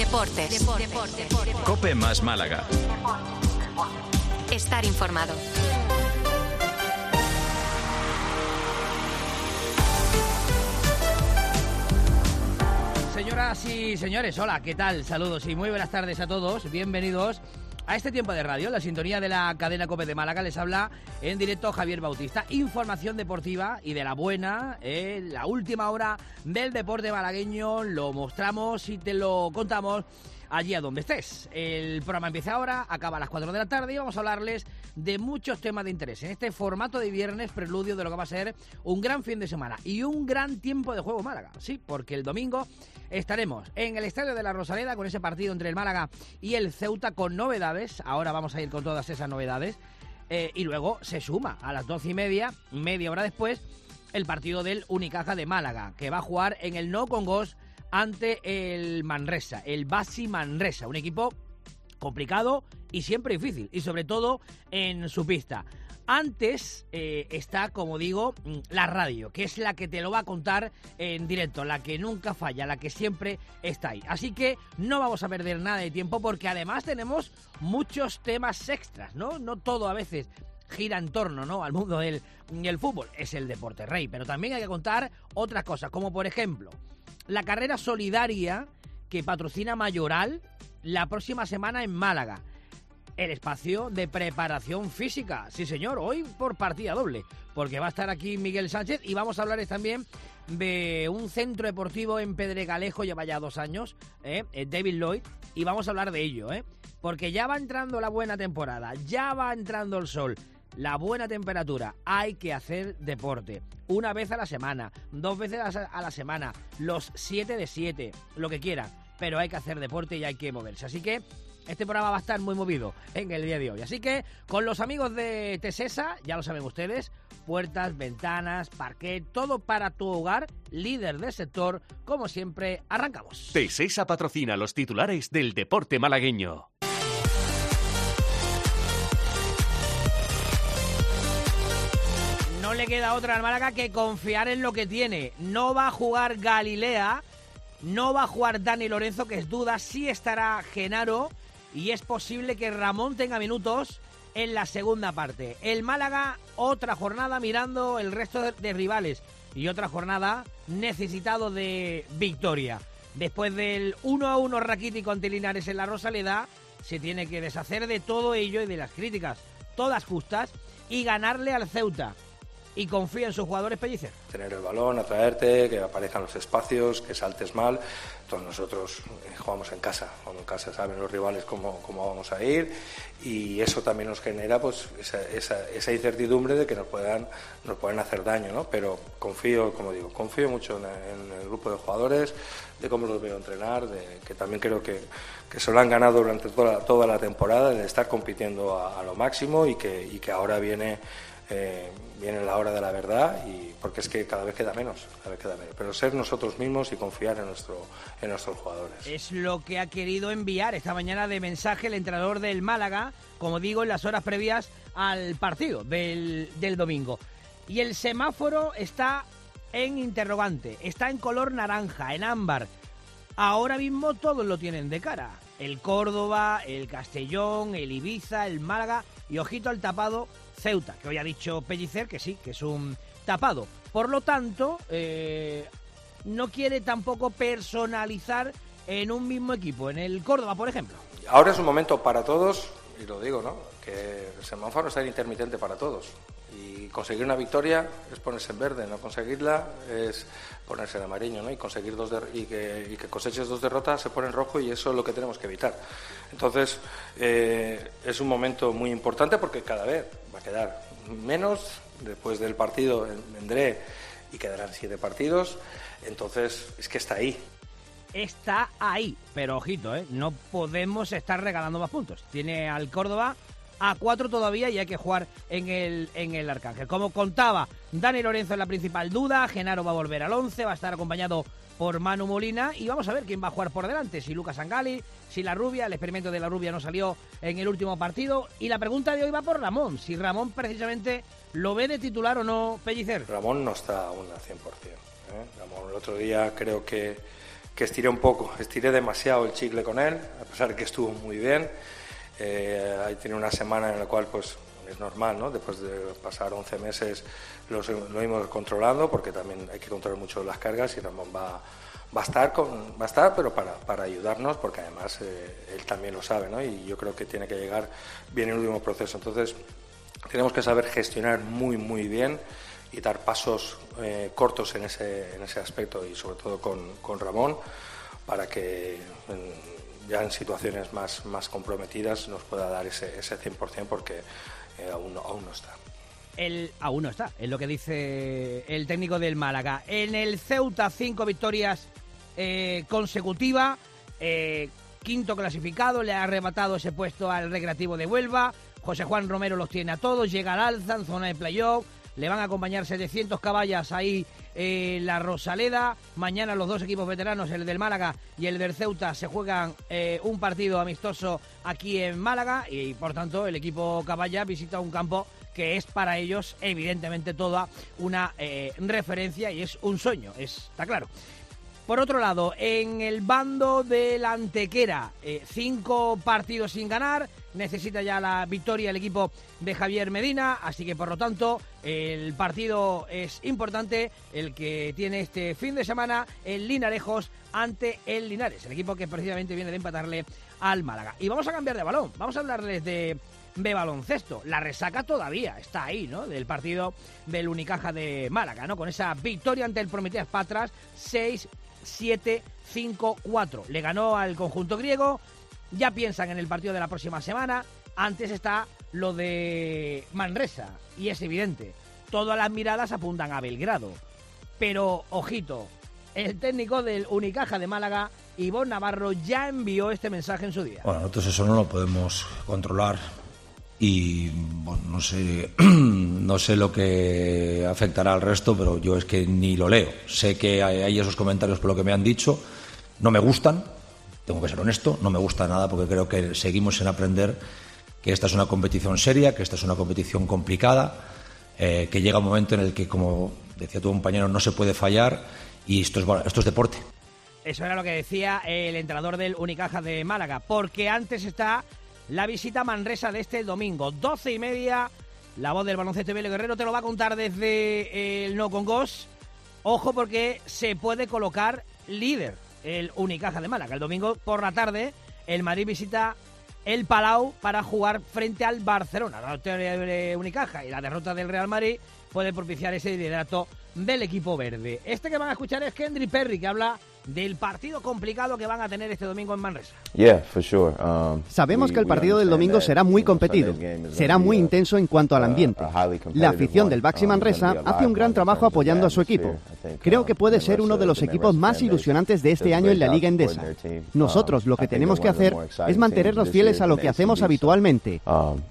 Deportes. COPE más Málaga. Estar informado. Señoras y señores, hola, ¿qué tal? Saludos y muy buenas tardes a todos. Bienvenidos a este tiempo de radio, la sintonía de la cadena COPE de Málaga. Les habla en directo Javier Bautista. Información deportiva y de la buena, la última hora del deporte malagueño. Lo mostramos y te lo contamos allí a donde estés. El programa empieza ahora, acaba a las 4 de la tarde y vamos a hablarles de muchos temas de interés. En este formato de viernes, preludio de lo que va a ser un gran fin de semana y un gran tiempo de juego Málaga. Sí, porque el domingo estaremos en el Estadio de la Rosaleda con ese partido entre el Málaga y el Ceuta con novedades. Ahora vamos a ir con todas esas novedades. Y luego se suma a las 12:30, media hora después, el partido del Unicaja de Málaga, que va a jugar en el No Congost ante el Manresa, el Basi Manresa, un equipo complicado y siempre difícil, y sobre todo en su pista. Antes está, como digo, la radio, que es la que te lo va a contar en directo, la que nunca falla, la que siempre está ahí. Así que no vamos a perder nada de tiempo porque además tenemos muchos temas extras, ¿no? No todo a veces gira en torno, ¿no?, al mundo del fútbol. Es el deporte rey, pero también hay que contar otras cosas, como por ejemplo la carrera solidaria que patrocina Mayoral la próxima semana en Málaga. El espacio de preparación física. Sí, señor, hoy por partida doble, porque va a estar aquí Miguel Sánchez y vamos a hablarles también de un centro deportivo en Pedregalejo, lleva ya 2 años, David Lloyd, y vamos a hablar de ello, porque ya va entrando la buena temporada, ya va entrando el sol, la buena temperatura. Hay que hacer deporte. 1 vez a la semana, 2 veces a la semana, los 7 de 7, lo que quieran. Pero hay que hacer deporte y hay que moverse. Así que este programa va a estar muy movido en el día de hoy. Así que con los amigos de Tesesa, ya lo saben ustedes, puertas, ventanas, parquet, todo para tu hogar, líder del sector. Como siempre, arrancamos. Tesesa patrocina los titulares del deporte malagueño. No le queda otra al Málaga que confiar en lo que tiene. No va a jugar Galilea, no va a jugar Dani Lorenzo, que es duda, sí estará Genaro y es posible que Ramón tenga minutos en la segunda parte. El Málaga, otra jornada mirando el resto de rivales y otra jornada necesitado de victoria. Después del 1-1 raquítico ante Linares en la Rosaleda, se tiene que deshacer de todo ello y de las críticas, todas justas, y ganarle al Ceuta. Y confía en sus jugadores, Pellicer. Tener el balón, atraerte, que aparezcan los espacios, que saltes mal. Entonces nosotros jugamos en casa, saben los rivales cómo vamos a ir, y eso también nos genera pues esa incertidumbre de que nos puedan hacer daño, ¿no? Pero confío mucho en el grupo de jugadores, de cómo los veo entrenar, de que también creo que se lo han ganado durante toda la temporada, de estar compitiendo a lo máximo, y que ahora viene la hora de la verdad, y porque es que cada vez queda menos, pero ser nosotros mismos y confiar en nuestros jugadores. Es lo que ha querido enviar esta mañana de mensaje el entrenador del Málaga, como digo, en las horas previas al partido del domingo. Y el semáforo está en interrogante, está en color naranja, en ámbar. Ahora mismo todos lo tienen de cara. El Córdoba, el Castellón, el Ibiza, el Málaga y, ojito al tapado, Ceuta, que hoy ha dicho Pellicer que sí, que es un tapado. Por lo tanto, no quiere tampoco personalizar en un mismo equipo, en el Córdoba, por ejemplo. Ahora es un momento para todos, y lo digo, ¿no?, que el semáforo está intermitente para todos. Y conseguir una victoria es ponerse en verde, no conseguirla es ponerse en amarillo, ¿no? Y conseguir y que coseches 2 derrotas se pone en rojo, y eso es lo que tenemos que evitar. Entonces, es un momento muy importante porque cada vez va a quedar menos. Después del partido vendré y quedarán 7 partidos. Entonces, es que está ahí. Está ahí, pero ojito, no podemos estar regalando más puntos. Tiene al Córdoba a 4 todavía y hay que jugar en el Arcángel. Como contaba, Dani Lorenzo es la principal duda. Genaro va a volver al 11, va a estar acompañado por Manu Molina, y vamos a ver quién va a jugar por delante, si Lucas Angali, si La Rubia. El experimento de La Rubia no salió en el último partido, y la pregunta de hoy va por Ramón, si Ramón precisamente lo ve de titular o no, Pellicer. Ramón no está aún al 100%, Ramón, el otro día creo que estiré un poco, estiré demasiado el chicle con él, a pesar de que estuvo muy bien. Ahí tiene una semana en la cual pues es normal, ¿no? Después de pasar 11 meses lo íbamos controlando, porque también hay que controlar mucho las cargas, y Ramón va a estar, pero para ayudarnos, porque además él también lo sabe, ¿no? Y yo creo que tiene que llegar bien el último proceso. Entonces tenemos que saber gestionar muy bien y dar pasos cortos en ese aspecto, y sobre todo con Ramón, para que ya en situaciones más comprometidas nos pueda dar ese 100%, porque aún no está. Él aún no está, es lo que dice el técnico del Málaga. En el Ceuta, 5 victorias consecutivas, quinto clasificado, le ha arrebatado ese puesto al Recreativo de Huelva. José Juan Romero los tiene a todos, llega al alza en zona de playoff, le van a acompañar 700 caballas ahí la Rosaleda. Mañana los dos equipos veteranos, el del Málaga y el del Ceuta, se juegan un partido amistoso aquí en Málaga, y por tanto el equipo caballa visita un campo que es para ellos evidentemente toda una referencia, y es un sueño, está claro. Por otro lado, en el bando del Antequera, 5 partidos sin ganar, necesita ya la victoria el equipo de Javier Medina, así que por lo tanto el partido es importante, el que tiene este fin de semana el Linarejos ante el Linares, el equipo que precisamente viene de empatarle al Málaga. Y vamos a cambiar de balón, vamos a hablarles de baloncesto. La resaca todavía está ahí, ¿no? Del partido del Unicaja de Málaga, ¿no? Con esa victoria ante el Prometeas Patras, 6-7-5-4. Le ganó al conjunto griego. Ya piensan en el partido de la próxima semana. Antes está lo de Manresa, y es evidente, todas las miradas apuntan a Belgrado. Pero, ojito, el técnico del Unicaja de Málaga, Ivón Navarro, ya envió este mensaje en su día. Bueno, nosotros eso no lo podemos controlar, y bueno, no sé lo que afectará al resto, pero yo es que ni lo leo. Sé que hay esos comentarios por lo que me han dicho, no me gustan, tengo que ser honesto, no me gusta nada, porque creo que seguimos sin aprender que esta es una competición seria, que esta es una competición complicada, que llega un momento en el que, como decía tu compañero, no se puede fallar, y esto es deporte. Eso era lo que decía el entrenador del Unicaja de Málaga, porque antes está la visita a Manresa de este domingo, 12:30. La voz del baloncesto, Emilio Guerrero, te lo va a contar desde el No Congos. Ojo, porque se puede colocar líder el Unicaja de Málaga. El domingo por la tarde el Madrid visita el Palau para jugar frente al Barcelona. La victoria de Unicaja y la derrota del Real Madrid puede propiciar ese liderato del equipo verde. Este que van a escuchar es Kendry Perry, que habla del partido complicado que van a tener este domingo en Manresa. Sabemos que el partido del domingo será muy competido, será muy intenso en cuanto al ambiente. La afición del Baxi Manresa hace un gran trabajo apoyando a su equipo. Creo que puede ser uno de los equipos más ilusionantes de este año en la Liga Endesa. Nosotros lo que tenemos que hacer es mantenernos fieles a lo que hacemos habitualmente.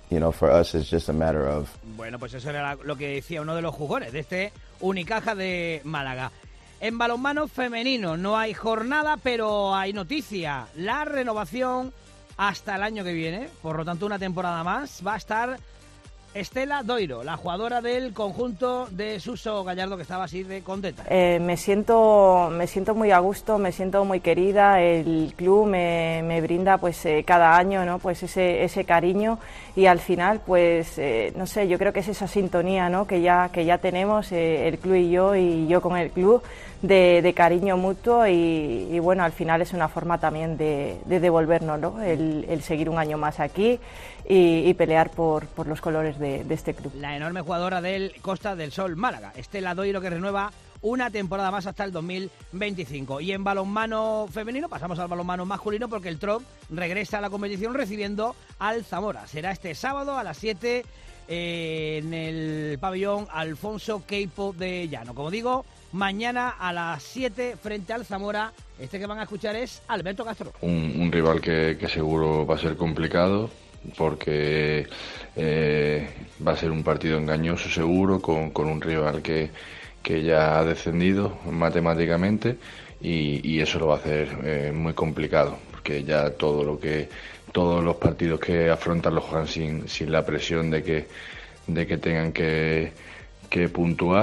Bueno, pues eso era lo que decía uno de los jugadores de este Unicaja de Málaga. En balonmano femenino no hay jornada, pero hay noticia. La renovación hasta el año que viene, por lo tanto una temporada más, va a estar Estela Doiro, la jugadora del conjunto de Suso Gallardo, que estaba así de contenta. Me siento muy a gusto, me siento muy querida. El club me brinda pues cada año, ¿no? Pues ese cariño, y al final pues no sé, yo creo que es esa sintonía, ¿no? que ya tenemos el club y yo con el club, de cariño mutuo, y bueno, al final es una forma también de devolvernos, ¿no? el seguir un año más aquí y pelear por los colores de este club. La enorme jugadora del Costa del Sol Málaga, Estela Doiro, que renueva una temporada más hasta el 2025. Y en balonmano femenino pasamos al balonmano masculino, porque el TROC regresa a la competición recibiendo al Zamora. Será este sábado a las 7 en el pabellón Alfonso Queipo de Llano. Como digo, mañana a las 7 frente al Zamora. Este que van a escuchar es Alberto Castro. Un rival que seguro va a ser complicado, porque va a ser un partido engañoso seguro, con un rival que ya ha descendido matemáticamente, y eso lo va a hacer muy complicado, porque ya todos los partidos que afrontan los juegan sin la presión de que tengan que puntuar,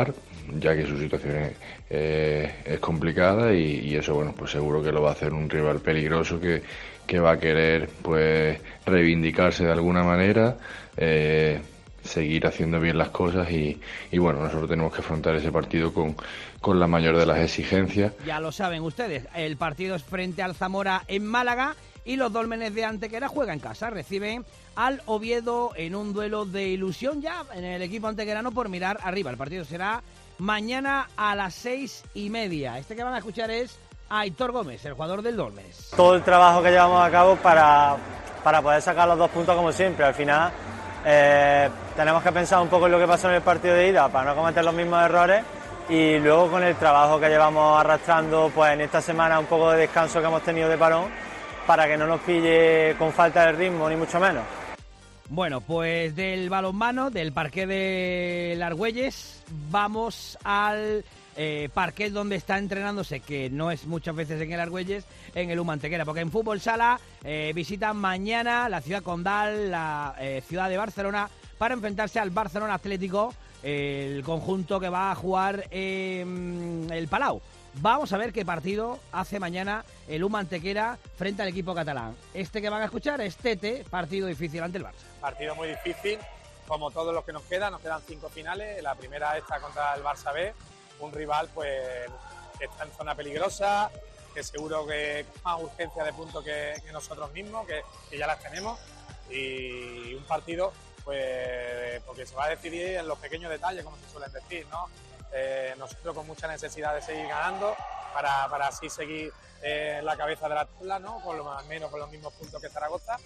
ya que su situación es complicada y eso, bueno, pues seguro que lo va a hacer un rival peligroso que va a querer pues reivindicarse de alguna manera, seguir haciendo bien las cosas y bueno, nosotros tenemos que afrontar ese partido con la mayor de las exigencias. Ya lo saben ustedes, el partido es frente al Zamora en Málaga y los Dólmenes de Antequera juega en casa, reciben al Oviedo en un duelo de ilusión ya en el equipo antequerano por mirar arriba. El partido será mañana a las 6:30. Este que van a escuchar es Aitor Gómez, el jugador del Dólmenes. Todo el trabajo que llevamos a cabo para poder sacar los 2 puntos como siempre. Al final tenemos que pensar un poco en lo que pasó en el partido de ida para no cometer los mismos errores y luego con el trabajo que llevamos arrastrando pues en esta semana, un poco de descanso que hemos tenido de parón, para que no nos pille con falta de ritmo ni mucho menos. Bueno, pues del balonmano, del parqué de Argüelles, vamos al parqué donde está entrenándose, que no es muchas veces en el Argüelles, en el Antequera, porque en fútbol sala visitan mañana la ciudad condal, la ciudad de Barcelona, para enfrentarse al Barcelona Atlético, el conjunto que va a jugar el Palau. Vamos a ver qué partido hace mañana el Antequera frente al equipo catalán. Este que van a escuchar es Tete, partido difícil ante el Barça. Partido muy difícil, como todos los que nos quedan 5 finales. La primera esta contra el Barça B, un rival pues que está en zona peligrosa, que seguro que con más urgencia de puntos que nosotros mismos, que ya las tenemos, y un partido pues porque se va a decidir en los pequeños detalles, como se suelen decir, ¿no? Nosotros con mucha necesidad de seguir ganando para así seguir en la cabeza de la tabla, ¿no? Al menos con los mismos puntos que Zaragoza.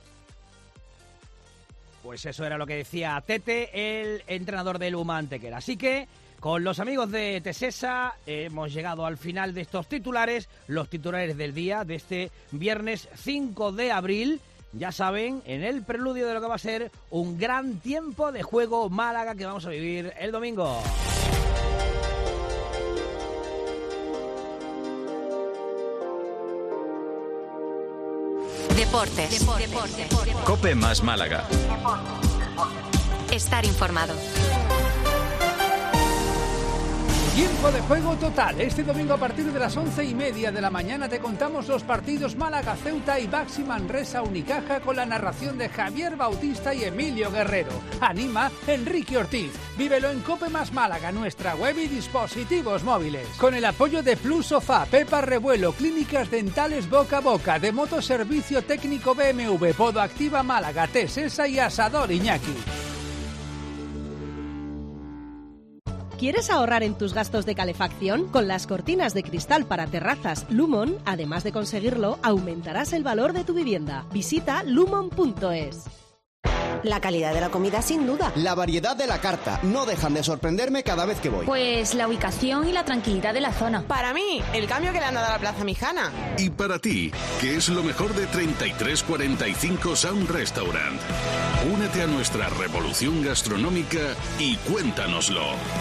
Pues eso era lo que decía Tete, el entrenador del Antequera. Así que con los amigos de Tesesa hemos llegado al final de estos titulares, los titulares del día de este viernes 5 de abril. Ya saben, en el preludio de lo que va a ser un gran tiempo de juego Málaga que vamos a vivir el domingo. Deportes. COPE más Málaga. Estar informado. Tiempo de juego total. Este domingo a partir de las 11:30 de la mañana te contamos los partidos Málaga-Ceuta y Baxi Manresa-Unicaja con la narración de Javier Bautista y Emilio Guerrero. Anima Enrique Ortiz. Vívelo en COPE más Málaga, nuestra web y dispositivos móviles. Con el apoyo de Plus Sofá, Pepa Revuelo, Clínicas Dentales Boca a Boca, de Motoservicio Técnico BMW, Podo Activa Málaga, Tesesa y Asador Iñaki. ¿Quieres ahorrar en tus gastos de calefacción? Con las cortinas de cristal para terrazas Lumon, además de conseguirlo, aumentarás el valor de tu vivienda. Visita lumon.es. La calidad de la comida, sin duda. La variedad de la carta. No dejan de sorprenderme cada vez que voy. Pues la ubicación y la tranquilidad de la zona. Para mí, el cambio que le han dado a la Plaza Mijana. Y para ti, ¿qué es lo mejor de 3345 Sound Restaurant? Únete a nuestra revolución gastronómica y cuéntanoslo.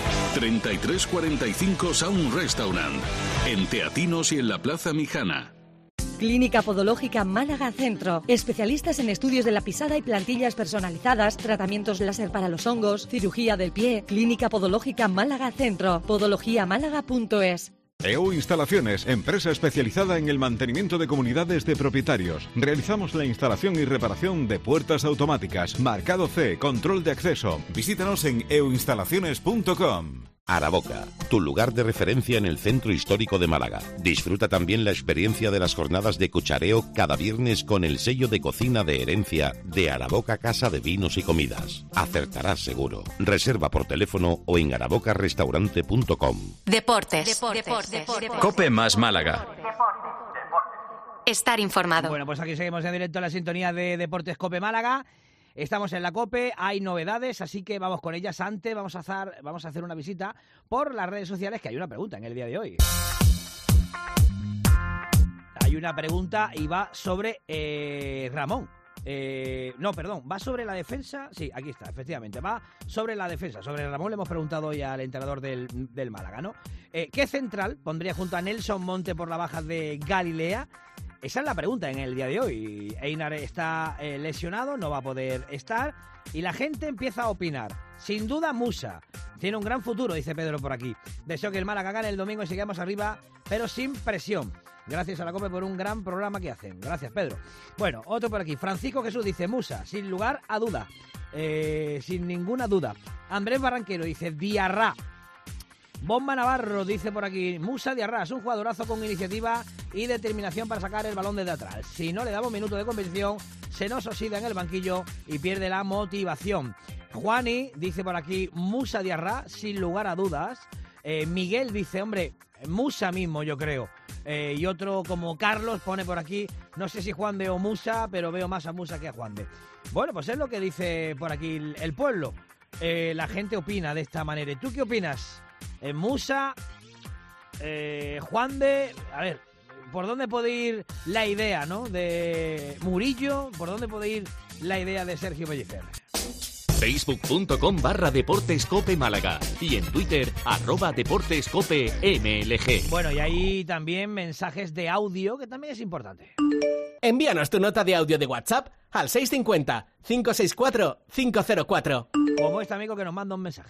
3345 Sound Restaurant. En Teatinos y en la Plaza Mijana. Clínica Podológica Málaga Centro. Especialistas en estudios de la pisada y plantillas personalizadas, tratamientos láser para los hongos, cirugía del pie. Clínica Podológica Málaga Centro. podologiamálaga.es. EO Instalaciones, empresa especializada en el mantenimiento de comunidades de propietarios. Realizamos la instalación y reparación de puertas automáticas, marcado C, control de acceso. Visítanos en eoinstalaciones.com. Araboca, tu lugar de referencia en el centro histórico de Málaga. Disfruta también la experiencia de las jornadas de cuchareo cada viernes con el sello de cocina de herencia de Araboca Casa de Vinos y Comidas. Acertarás seguro. Reserva por teléfono o en arabocarestaurante.com. Deportes. COPE más Málaga. Estar informado. Bueno, pues aquí seguimos en directo en la sintonía de Deportes COPE Málaga. Estamos en la COPE, hay novedades, así que vamos con ellas. Antes vamos a hacer una visita por las redes sociales, que hay una pregunta en el día de hoy. Hay una pregunta y va sobre Ramón. Va sobre la defensa. Sí, aquí está, efectivamente. Va sobre la defensa. Sobre Ramón le hemos preguntado hoy al entrenador del Málaga, ¿no? ¿Qué central pondría junto a Nelson Monte por la baja de Galilea? Esa es la pregunta en el día de hoy. Einar está lesionado, no va a poder estar y la gente empieza a opinar. Sin duda, Musa tiene un gran futuro, dice Pedro por aquí. Deseo que el Málaga gane el domingo y sigamos arriba, pero sin presión. Gracias a la COPE por un gran programa que hacen. Gracias, Pedro. Bueno, otro por aquí. Francisco Jesús dice Musa, sin lugar a duda. Sin ninguna duda. Andrés Barranquero dice Diarra. Bomba Navarro dice por aquí Musa Diarra es un jugadorazo con iniciativa y determinación para sacar el balón desde atrás. Si no le damos minuto de competición, se nos oxida en el banquillo y pierde la motivación. Juani dice por aquí Musa Diarra, sin lugar a dudas. Miguel dice, hombre, Musa mismo yo creo. Y otro como Carlos pone por aquí, no sé si Juan de o Musa, pero veo más a Musa que a Juan de. Bueno, pues es lo que dice por aquí el pueblo. La gente opina de esta manera. ¿Y tú qué opinas? Musa, Juan de... A ver, ¿por dónde puede ir la idea, no? De Murillo, ¿por dónde puede ir la idea de Sergio Pellicer? Facebook.com/Deportes Cope Málaga y en Twitter @DeportesCopeMLG. Bueno, y ahí también mensajes de audio, que también es importante. Envíanos tu nota de audio de WhatsApp al 650-564-504. Como este amigo que nos manda un mensaje.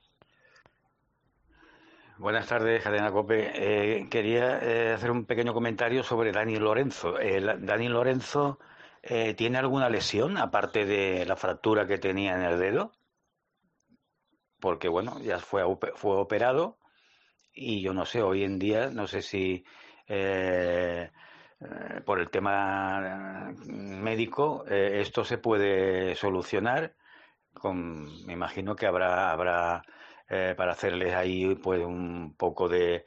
Buenas tardes, Cadena COPE. Quería hacer un pequeño comentario sobre Dani Lorenzo. Dani Lorenzo ¿tiene alguna lesión aparte de la fractura que tenía en el dedo? Porque bueno, ya fue operado y yo no sé, hoy en día, no sé si por el tema médico esto se puede solucionar. Me imagino que habrá para hacerles ahí pues un poco de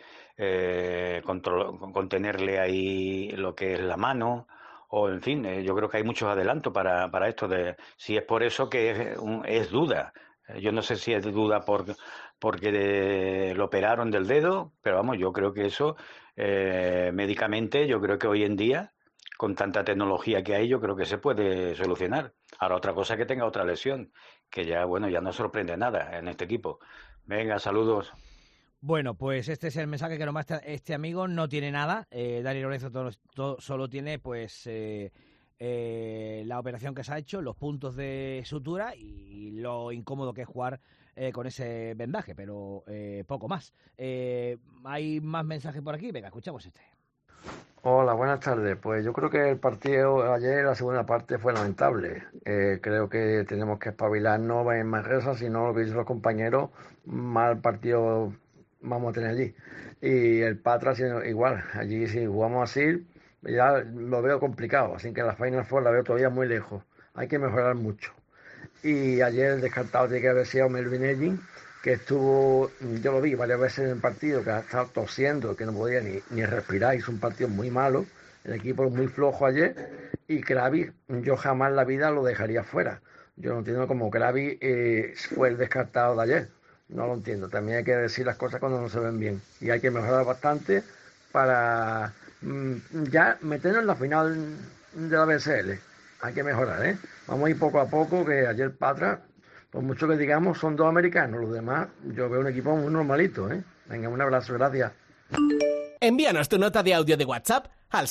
contenerle ahí lo que es la mano. O, en fin, yo creo que hay muchos adelantos para esto. Si es por eso que es duda. Yo no sé si es duda porque lo operaron del dedo, pero vamos, yo creo que eso, médicamente, yo creo que hoy en día, con tanta tecnología que hay, yo creo que se puede solucionar. Ahora, otra cosa es que tenga otra lesión, que ya, bueno, ya no sorprende nada en este equipo. Venga, saludos. Bueno, pues este es el mensaje que nomás este amigo no tiene nada. Dani Lorenzo solo tiene pues la operación que se ha hecho, los puntos de sutura y lo incómodo que es jugar con ese vendaje, pero poco más. ¿Hay más mensajes por aquí? Venga, escuchamos este. Hola, buenas tardes. Pues yo creo que el partido ayer, la segunda parte, fue lamentable. Creo que tenemos que espabilarnos en Manresa, si no, lo que dicen los compañeros, mal partido vamos a tener allí. Y el Patra igual, allí si jugamos así ya lo veo complicado, así que la Final Four la veo todavía muy lejos, hay que mejorar mucho. Y ayer el descartado tiene que haber sido Melvin Edgin, que estuvo, yo lo vi varias veces en el partido, que ha estado tosiendo, que no podía ni respirar, hizo un partido muy malo, el equipo muy flojo ayer, y Kravis yo jamás en la vida lo dejaría fuera. Yo no entiendo cómo Kravis fue el descartado de ayer. No lo entiendo. También hay que decir las cosas cuando no se ven bien. Y hay que mejorar bastante para ya meternos en la final de la BSL. Hay que mejorar, ¿eh? Vamos a ir poco a poco, que ayer Patra, por mucho que digamos, son dos americanos. Los demás, yo veo un equipo muy normalito, ¿eh? Venga, un abrazo, gracias. Envíanos tu nota de audio de WhatsApp al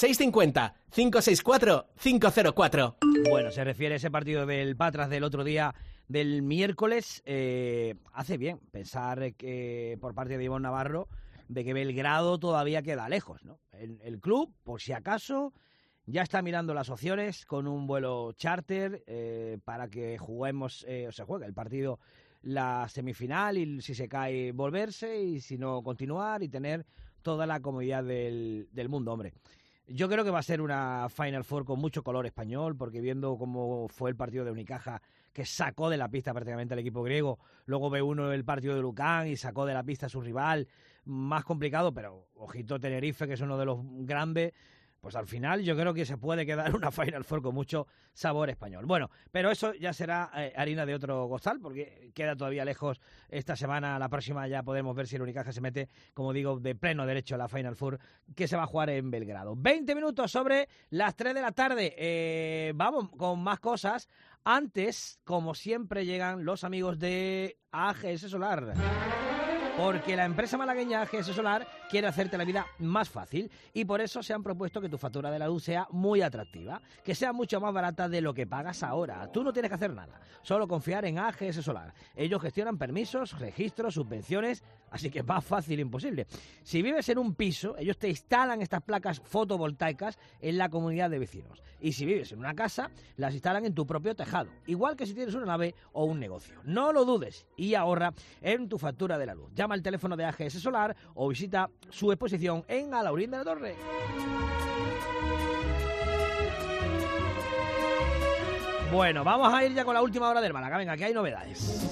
650-564-504. Bueno, se refiere a ese partido del Patras del otro día, del miércoles. Hace bien pensar que por parte de Ivonne Navarro de que Belgrado todavía queda lejos, ¿no? El club, por si acaso, ya está mirando las opciones con un vuelo charter para que juguemos, o se juegue el partido, la semifinal, y si se cae volverse, y si no continuar y tener toda la comodidad del mundo, hombre. Yo creo que va a ser una Final Four con mucho color español, porque viendo cómo fue el partido de Unicaja, que sacó de la pista prácticamente al equipo griego, luego ve uno el partido de Lucán y sacó de la pista a su rival, más complicado, pero ojito Tenerife, que es uno de los grandes, pues al final yo creo que se puede quedar una Final Four con mucho sabor español. Bueno, pero eso ya será harina de otro costal, porque queda todavía lejos esta semana. La próxima ya podemos ver si el Unicaja se mete, como digo, de pleno derecho a la Final Four, que se va a jugar en Belgrado. 20 minutos sobre las 3 de la tarde. Vamos con más cosas. Antes, como siempre, llegan los amigos de AGS Solar. Porque la empresa malagueña AGS Solar quiere hacerte la vida más fácil y por eso se han propuesto que tu factura de la luz sea muy atractiva, que sea mucho más barata de lo que pagas ahora. Tú no tienes que hacer nada, solo confiar en AGS Solar. Ellos gestionan permisos, registros, subvenciones, así que más fácil imposible. Si vives en un piso, ellos te instalan estas placas fotovoltaicas en la comunidad de vecinos. Y si vives en una casa, las instalan en tu propio tejado, igual que si tienes una nave o un negocio. No lo dudes y ahorra en tu factura de la luz. Llama al teléfono de AGS Solar o visita su exposición en Alhaurín de la Torre. Bueno, vamos a ir ya con la última hora del Málaga. Venga, que hay novedades.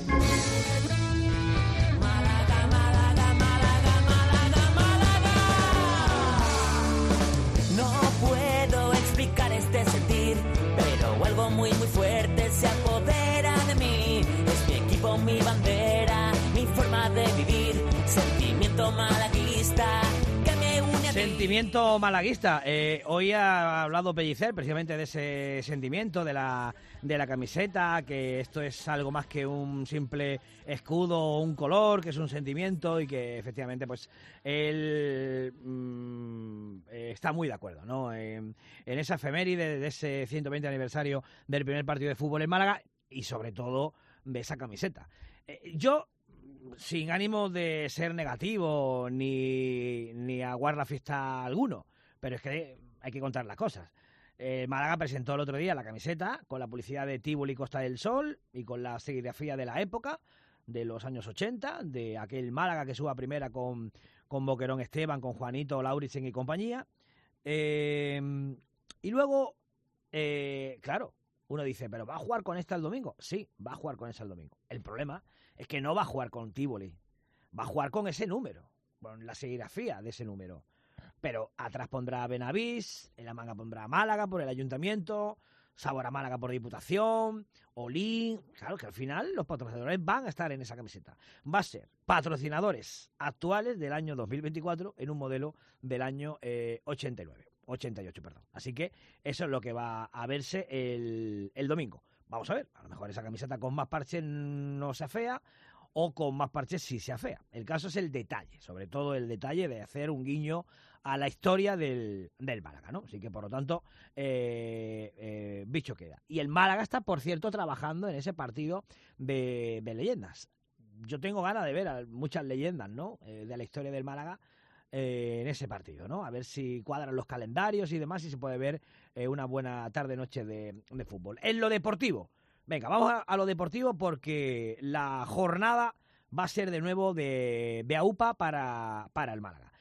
No puedo explicar este sentir, pero algo muy fuerte se apodera de mí. Es mi equipo, mi bandera, mi forma de vivir, sentimiento malaguista que me une a ti. Sentimiento malaguista. Hoy ha hablado Pellicer precisamente de ese sentimiento de la camiseta, que esto es algo más que un simple escudo o un color, que es un sentimiento y que efectivamente pues él está muy de acuerdo, ¿no? En esa efeméride de ese 120 aniversario del primer partido de fútbol en Málaga y sobre todo de esa camiseta. Yo, sin ánimo de ser negativo ni aguar la fiesta a alguno, pero es que hay que contar las cosas. Málaga presentó el otro día la camiseta con la publicidad de Tívoli Costa del Sol y con la serigrafía de la época, de los años 80, de aquel Málaga que suba primera con Boquerón Esteban, con Juanito, Lauritsen y compañía. Y luego, claro, uno dice, ¿pero va a jugar con esta el domingo? Sí, va a jugar con esa el domingo. El problema es que no va a jugar con Tívoli, va a jugar con ese número, con la serigrafía de ese número. Pero atrás pondrá Benavís, en la manga pondrá Málaga por el ayuntamiento, Sabor a Málaga por Diputación, Olín. Claro que al final los patrocinadores van a estar en esa camiseta. Va a ser patrocinadores actuales del año 2024 en un modelo del año 88, perdón. Así que eso es lo que va a verse el domingo. Vamos a ver, a lo mejor esa camiseta con más parches no se afea, o con más parches sí se afea. El caso es el detalle, sobre todo el detalle de hacer un guiño a la historia del Málaga, ¿no? Así que, por lo tanto, bicho queda. Y el Málaga está, por cierto, trabajando en ese partido de leyendas. Yo tengo ganas de ver a muchas leyendas, ¿no? De la historia del Málaga en ese partido, ¿no? A ver si cuadran los calendarios y demás y se puede ver una buena tarde-noche de fútbol. En lo deportivo, venga, vamos a lo deportivo porque la jornada va a ser de nuevo de AUPA para el Málaga.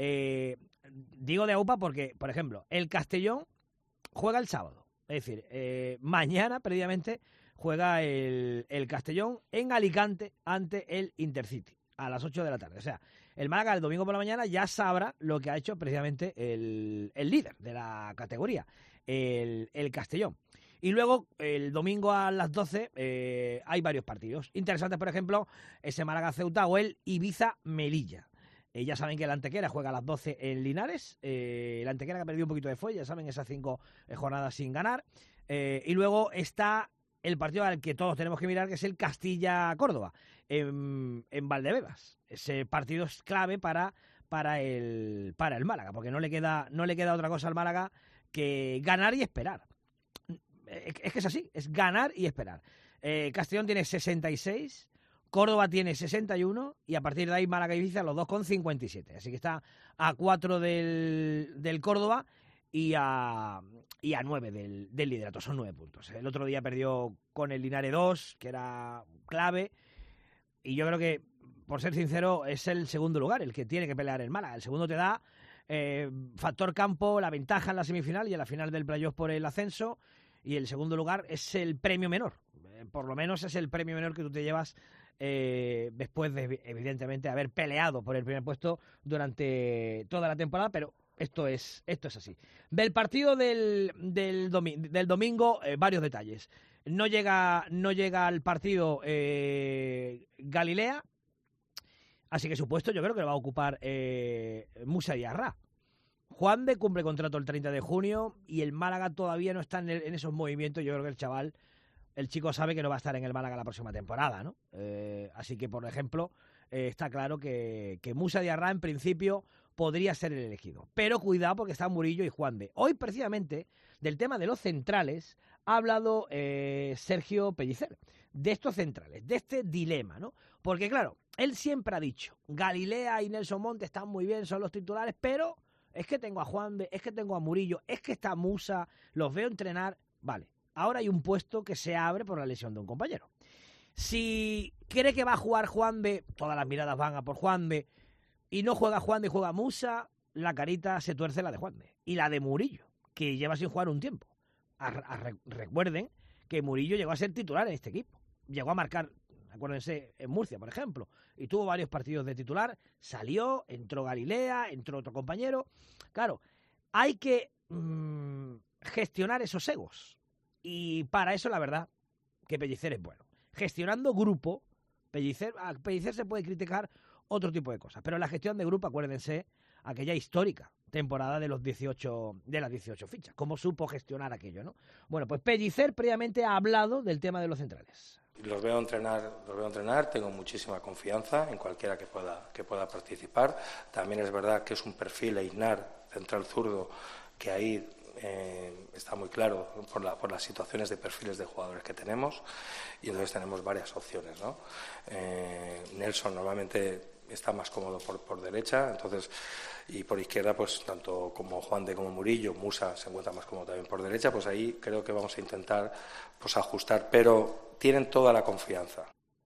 Digo de AUPA porque, por ejemplo, el Castellón juega el sábado. Es decir, mañana, previamente, juega el Castellón en Alicante ante el Intercity a las 8 de la tarde. O sea, el Málaga el domingo por la mañana ya sabrá lo que ha hecho precisamente el líder de la categoría, el Castellón. Y luego, el domingo a las 12, hay varios partidos interesantes, por ejemplo, ese Málaga-Ceuta o el Ibiza-Melilla. Ya saben que el Antequera juega a las 12 en Linares, el Antequera que ha perdido un poquito de fuelle, ya saben, esas 5 jornadas sin ganar. Y luego está el partido al que todos tenemos que mirar, que es el Castilla-Córdoba, en Valdebebas. Ese partido es clave para el Málaga, porque no le queda otra cosa al Málaga que ganar y esperar. Es que es así, es ganar y esperar. Castellón tiene 66, Córdoba tiene 61 y a partir de ahí Málaga y Ibiza los dos con 57. Así que está a 4 del Córdoba y a 9 del liderato. Son 9 puntos. El otro día perdió con el Linares 2, que era clave. Y yo creo que, por ser sincero, es el segundo lugar el que tiene que pelear el Málaga. El segundo te da factor campo, la ventaja en la semifinal y en la final del playoff por el ascenso. Y el segundo lugar es el premio menor. Por lo menos es el premio menor que tú te llevas después de, evidentemente, haber peleado por el primer puesto durante toda la temporada, pero esto es así. Del partido del domingo, varios detalles. No llega al partido Galilea, así que su puesto yo creo que lo va a ocupar Musa Diarra. Juan de cumple contrato el 30 de junio y el Málaga todavía no está en esos movimientos. Yo creo que el chico sabe que no va a estar en el Málaga la próxima temporada, ¿no? Así que, por ejemplo, está claro que Musa Diarra en principio podría ser el elegido. Pero cuidado porque está Murillo y Juande. Hoy precisamente del tema de los centrales ha hablado Sergio Pellicer, de estos centrales, de este dilema, ¿no? Porque claro, él siempre ha dicho, Galilea y Nelson Monte están muy bien, son los titulares, pero es que tengo a Juande, es que tengo a Murillo, es que está Musa, los veo entrenar, vale. Ahora hay un puesto que se abre por la lesión de un compañero. Si cree que va a jugar Juande, todas las miradas van a por Juande, y no juega Juande y juega Musa, la carita se tuerce la de Juande. Y la de Murillo, que lleva sin jugar un tiempo. Recuerden que Murillo llegó a ser titular en este equipo. Llegó a marcar, acuérdense, en Murcia, por ejemplo, y tuvo varios partidos de titular, salió, entró Galilea, entró otro compañero. Claro, hay que gestionar esos egos. Y para eso, la verdad, que Pellicer es bueno. Gestionando grupo, a Pellicer se puede criticar otro tipo de cosas, pero la gestión de grupo, acuérdense, aquella histórica temporada de las 18 fichas, cómo supo gestionar aquello, ¿no? Bueno, pues Pellicer previamente ha hablado del tema de los centrales. Los veo entrenar, tengo muchísima confianza en cualquiera que pueda participar. También es verdad que es un perfil Einar, central zurdo, que ahí está muy claro por las situaciones de perfiles de jugadores que tenemos, y entonces tenemos varias opciones, ¿no? Nelson normalmente está más cómodo por derecha, entonces, y por izquierda, pues tanto como Juande como Murillo, Musa se encuentra más cómodo también por derecha, pues ahí creo que vamos a intentar pues ajustar, pero tienen toda la confianza.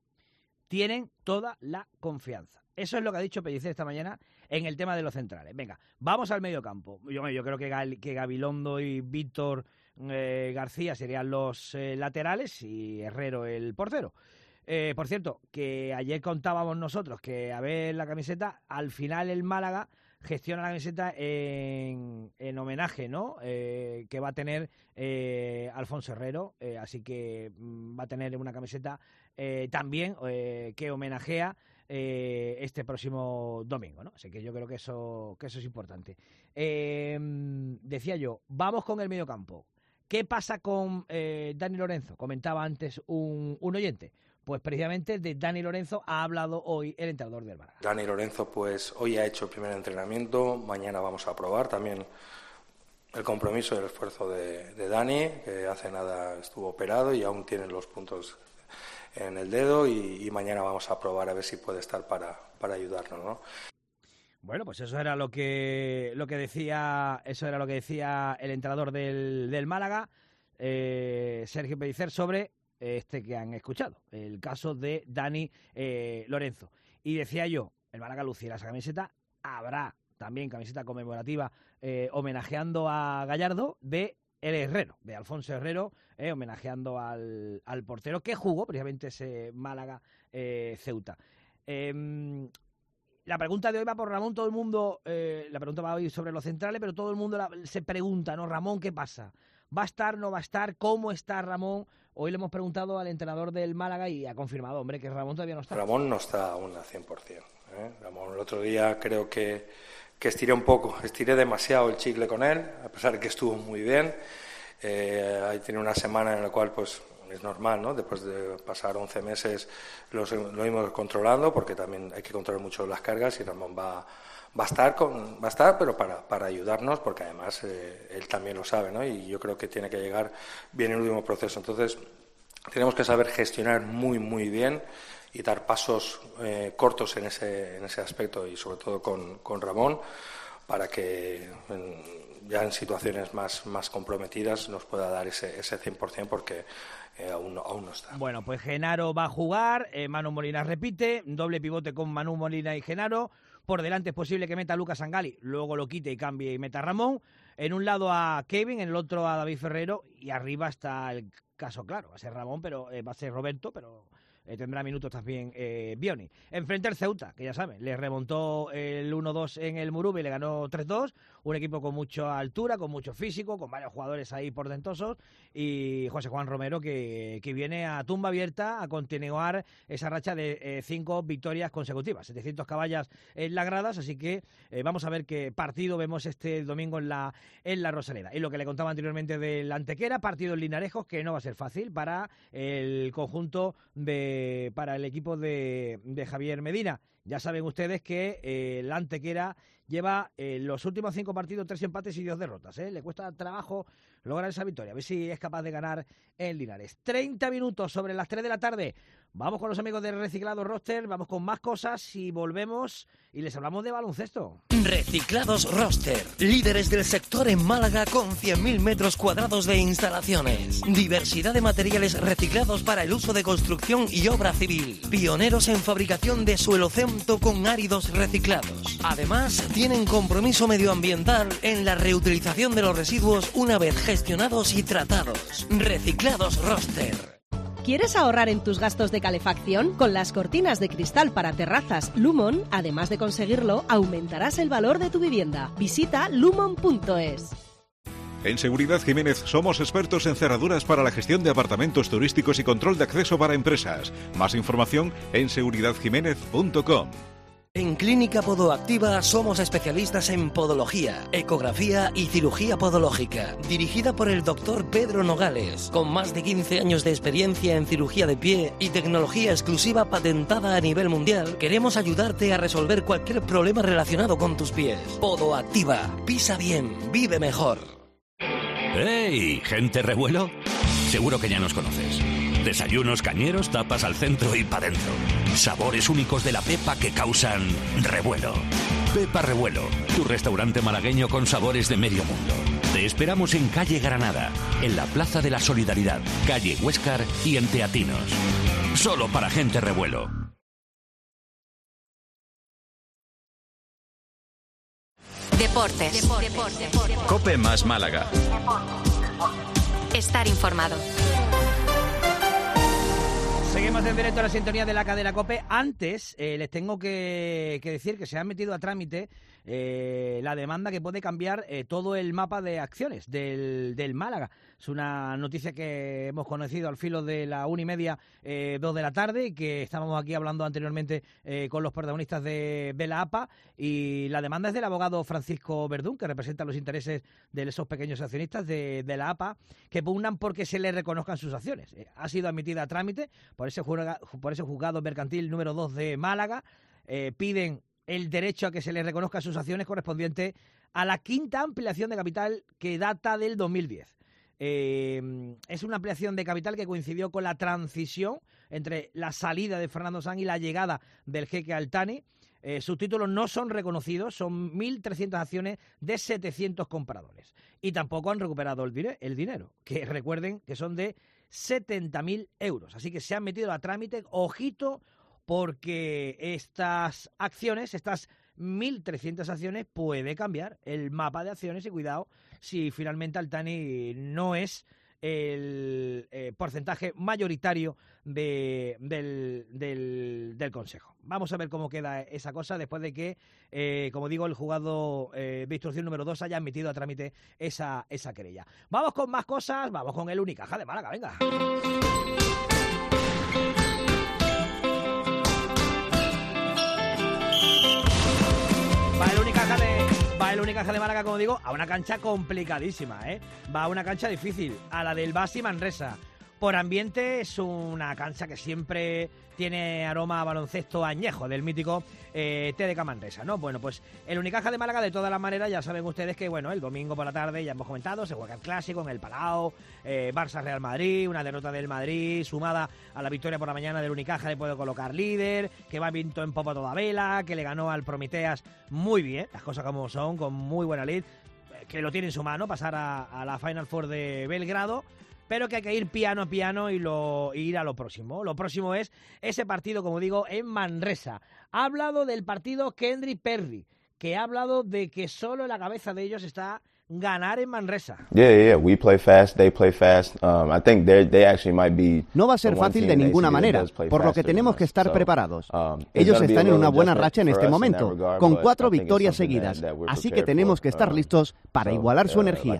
Tienen toda la confianza. Eso es lo que ha dicho Pellicer esta mañana en el tema de los centrales. Venga, vamos al medio campo. Yo creo que Gabilondo y Víctor García serían los laterales y Herrero el portero. Por cierto, que ayer contábamos nosotros que a ver la camiseta, al final el Málaga gestiona la camiseta en homenaje, ¿no? Que va a tener Alfonso Herrero, así que va a tener una camiseta también que homenajea este próximo domingo, ¿no? Así que yo creo que eso es importante. Decía yo, vamos con el mediocampo. ¿Qué pasa con Dani Lorenzo? Comentaba antes un oyente. Pues precisamente de Dani Lorenzo ha hablado hoy el entrenador del Málaga. Dani Lorenzo, pues hoy ha hecho el primer entrenamiento, mañana vamos a probar también el compromiso y el esfuerzo de Dani, que hace nada estuvo operado y aún tiene los puntos en el dedo, y mañana vamos a probar a ver si puede estar para ayudarnos, ¿no? Bueno, pues eso era lo que decía el entrenador del Málaga, Sergio Pellicer, sobre que han escuchado, el caso de Dani Lorenzo. Y decía yo, el Málaga lucirá esa camiseta, habrá también camiseta conmemorativa homenajeando a Gallardo de el Herrero, de Alfonso Herrero, homenajeando al portero que jugó precisamente ese Málaga Ceuta. La pregunta de hoy va por Ramón. Todo el mundo, la pregunta va hoy sobre los centrales, pero todo el mundo se pregunta, ¿no? Ramón, ¿qué pasa? ¿Va a estar, no va a estar? ¿Cómo está Ramón? Hoy le hemos preguntado al entrenador del Málaga y ha confirmado, hombre, que Ramón todavía no está. Ramón no está aún al 100%. Ramón, el otro día creo que estiré demasiado el chicle con él, a pesar de que estuvo muy bien. Ahí tiene una semana en la cual, pues, es normal, ¿no? Después de pasar 11 meses lo íbamos controlando, porque también hay que controlar mucho las cargas, y Ramón va a estar, pero para ayudarnos, porque además él también lo sabe, ¿no? Y yo creo que tiene que llegar bien el último proceso. Entonces, tenemos que saber gestionar muy, muy bien y dar pasos cortos en ese aspecto, y sobre todo con Ramón, para que ya en situaciones más comprometidas nos pueda dar ese 100%, porque aún no está. Bueno, pues Genaro va a jugar, Manu Molina repite, doble pivote con Manu Molina y Genaro. Por delante es posible que meta a Lucas Sangali, luego lo quite y cambie y meta a Ramón. En un lado a Kevin, en el otro a David Ferrero, y arriba está el caso claro, va a ser Ramón, pero va a ser Roberto, pero tendrá minutos también Bioni. Enfrente al Ceuta, que ya saben, le remontó el 1-2 en el Murubi y le ganó 3-2, un equipo con mucha altura, con mucho físico, con varios jugadores ahí portentosos, y José Juan Romero que viene a tumba abierta a continuar esa racha de 5 victorias consecutivas, 700 caballas en las gradas, así que vamos a ver qué partido vemos este domingo en la Rosaleda. Y lo que le contaba anteriormente del Antequera, partido en Linarejos, que no va a ser fácil para el conjunto para el equipo de Javier Medina, Ya saben ustedes que el Antequera lleva los últimos 5 partidos 3 empates y 2 derrotas. Le cuesta trabajo lograr esa victoria. A ver si es capaz de ganar en Linares. 30 minutos sobre las 3 de la tarde. Vamos con los amigos de Reciclados Roster, vamos con más cosas y volvemos y les hablamos de baloncesto. Reciclados Roster, líderes del sector en Málaga con 100.000 metros cuadrados de instalaciones. Diversidad de materiales reciclados para el uso de construcción y obra civil. Pioneros en fabricación de suelo cemento con áridos reciclados. Además, tienen compromiso medioambiental en la reutilización de los residuos una vez gestionados y tratados. Reciclados Roster. ¿Quieres ahorrar en tus gastos de calefacción? Con las cortinas de cristal para terrazas Lumon, además de conseguirlo, aumentarás el valor de tu vivienda. Visita lumon.es. En Seguridad Jiménez somos expertos en cerraduras para la gestión de apartamentos turísticos y control de acceso para empresas. Más información en seguridadjiménez.com. En Clínica Podoactiva somos especialistas en podología, ecografía y cirugía podológica, dirigida por el doctor Pedro Nogales, con más de 15 años de experiencia en cirugía de pie y tecnología exclusiva patentada a nivel mundial. Queremos ayudarte a resolver cualquier problema relacionado con tus pies. Podoactiva, pisa bien, vive mejor. ¡Hey, gente revuelo! Seguro que ya nos conoces. Desayunos cañeros, tapas al centro y para dentro. Sabores únicos de la Pepa que causan revuelo. Pepa Revuelo, tu restaurante malagueño con sabores de medio mundo. Te esperamos en calle Granada, en la Plaza de la Solidaridad, calle Huéscar y en Teatinos. Solo para gente revuelo. Deportes. COPE más Málaga. Estar informado. Seguimos en directo a la sintonía de la cadena COPE. Antes les tengo que decir que se ha metido a trámite la demanda que puede cambiar todo el mapa de acciones del Málaga. Es una noticia que hemos conocido al filo de la 1:30, 2 de la tarde, y que estábamos aquí hablando anteriormente con los protagonistas de la APA. Y la demanda es del abogado Francisco Verdún, que representa los intereses de esos pequeños accionistas de la APA, que pugnan porque se les reconozcan sus acciones. Ha sido admitida a trámite por ese juzgado mercantil número 2 de Málaga. Piden el derecho a que se les reconozca sus acciones correspondiente a la 5ª ampliación de capital que data del 2010. Es una ampliación de capital que coincidió con la transición entre la salida de Fernando Sanz y la llegada del jeque Al Thani. Sus títulos no son reconocidos, son 1.300 acciones de 700 compradores. Y tampoco han recuperado el dinero, que recuerden que son de 70.000 euros. Así que se han metido a trámite, ojito, porque estas acciones, estas 1.300 acciones, puede cambiar el mapa de acciones, y cuidado si finalmente Al Thani no es el porcentaje mayoritario del Consejo. Vamos a ver cómo queda esa cosa después de que, como digo, el juzgado de instrucción número 2 haya admitido a trámite esa querella. Vamos con más cosas, vamos con el Unicaja de Málaga, venga. Va el Unicaja de Málaga, como digo, a una cancha complicadísima, Va a una cancha difícil, a la del Basi Manresa. Por ambiente es una cancha que siempre tiene aroma a baloncesto añejo, del mítico TDK Manresa, ¿no? Bueno, pues el Unicaja de Málaga, de todas las maneras, ya saben ustedes que, bueno, el domingo por la tarde, ya hemos comentado, se juega el Clásico en el Palau, Barça-Real Madrid, una derrota del Madrid, sumada a la victoria por la mañana del Unicaja, le puede colocar líder, que va viento en popa toda vela, que le ganó al Prometeas muy bien, las cosas como son, con muy buena lead, que lo tiene en su mano, pasar a la Final Four de Belgrado, pero que hay que ir piano a piano y ir a lo próximo. Lo próximo es ese partido, como digo, en Manresa. Ha hablado del partido Kendrick Perry, que ha hablado de que solo en la cabeza de ellos está ganar en Manresa. Yeah, we play fast, they play fast. I think they actually might be. No va a ser fácil de ninguna manera, por lo que tenemos que estar preparados. Ellos están en una buena racha en este momento, con 4 victorias seguidas, así que tenemos que estar listos para igualar su energía.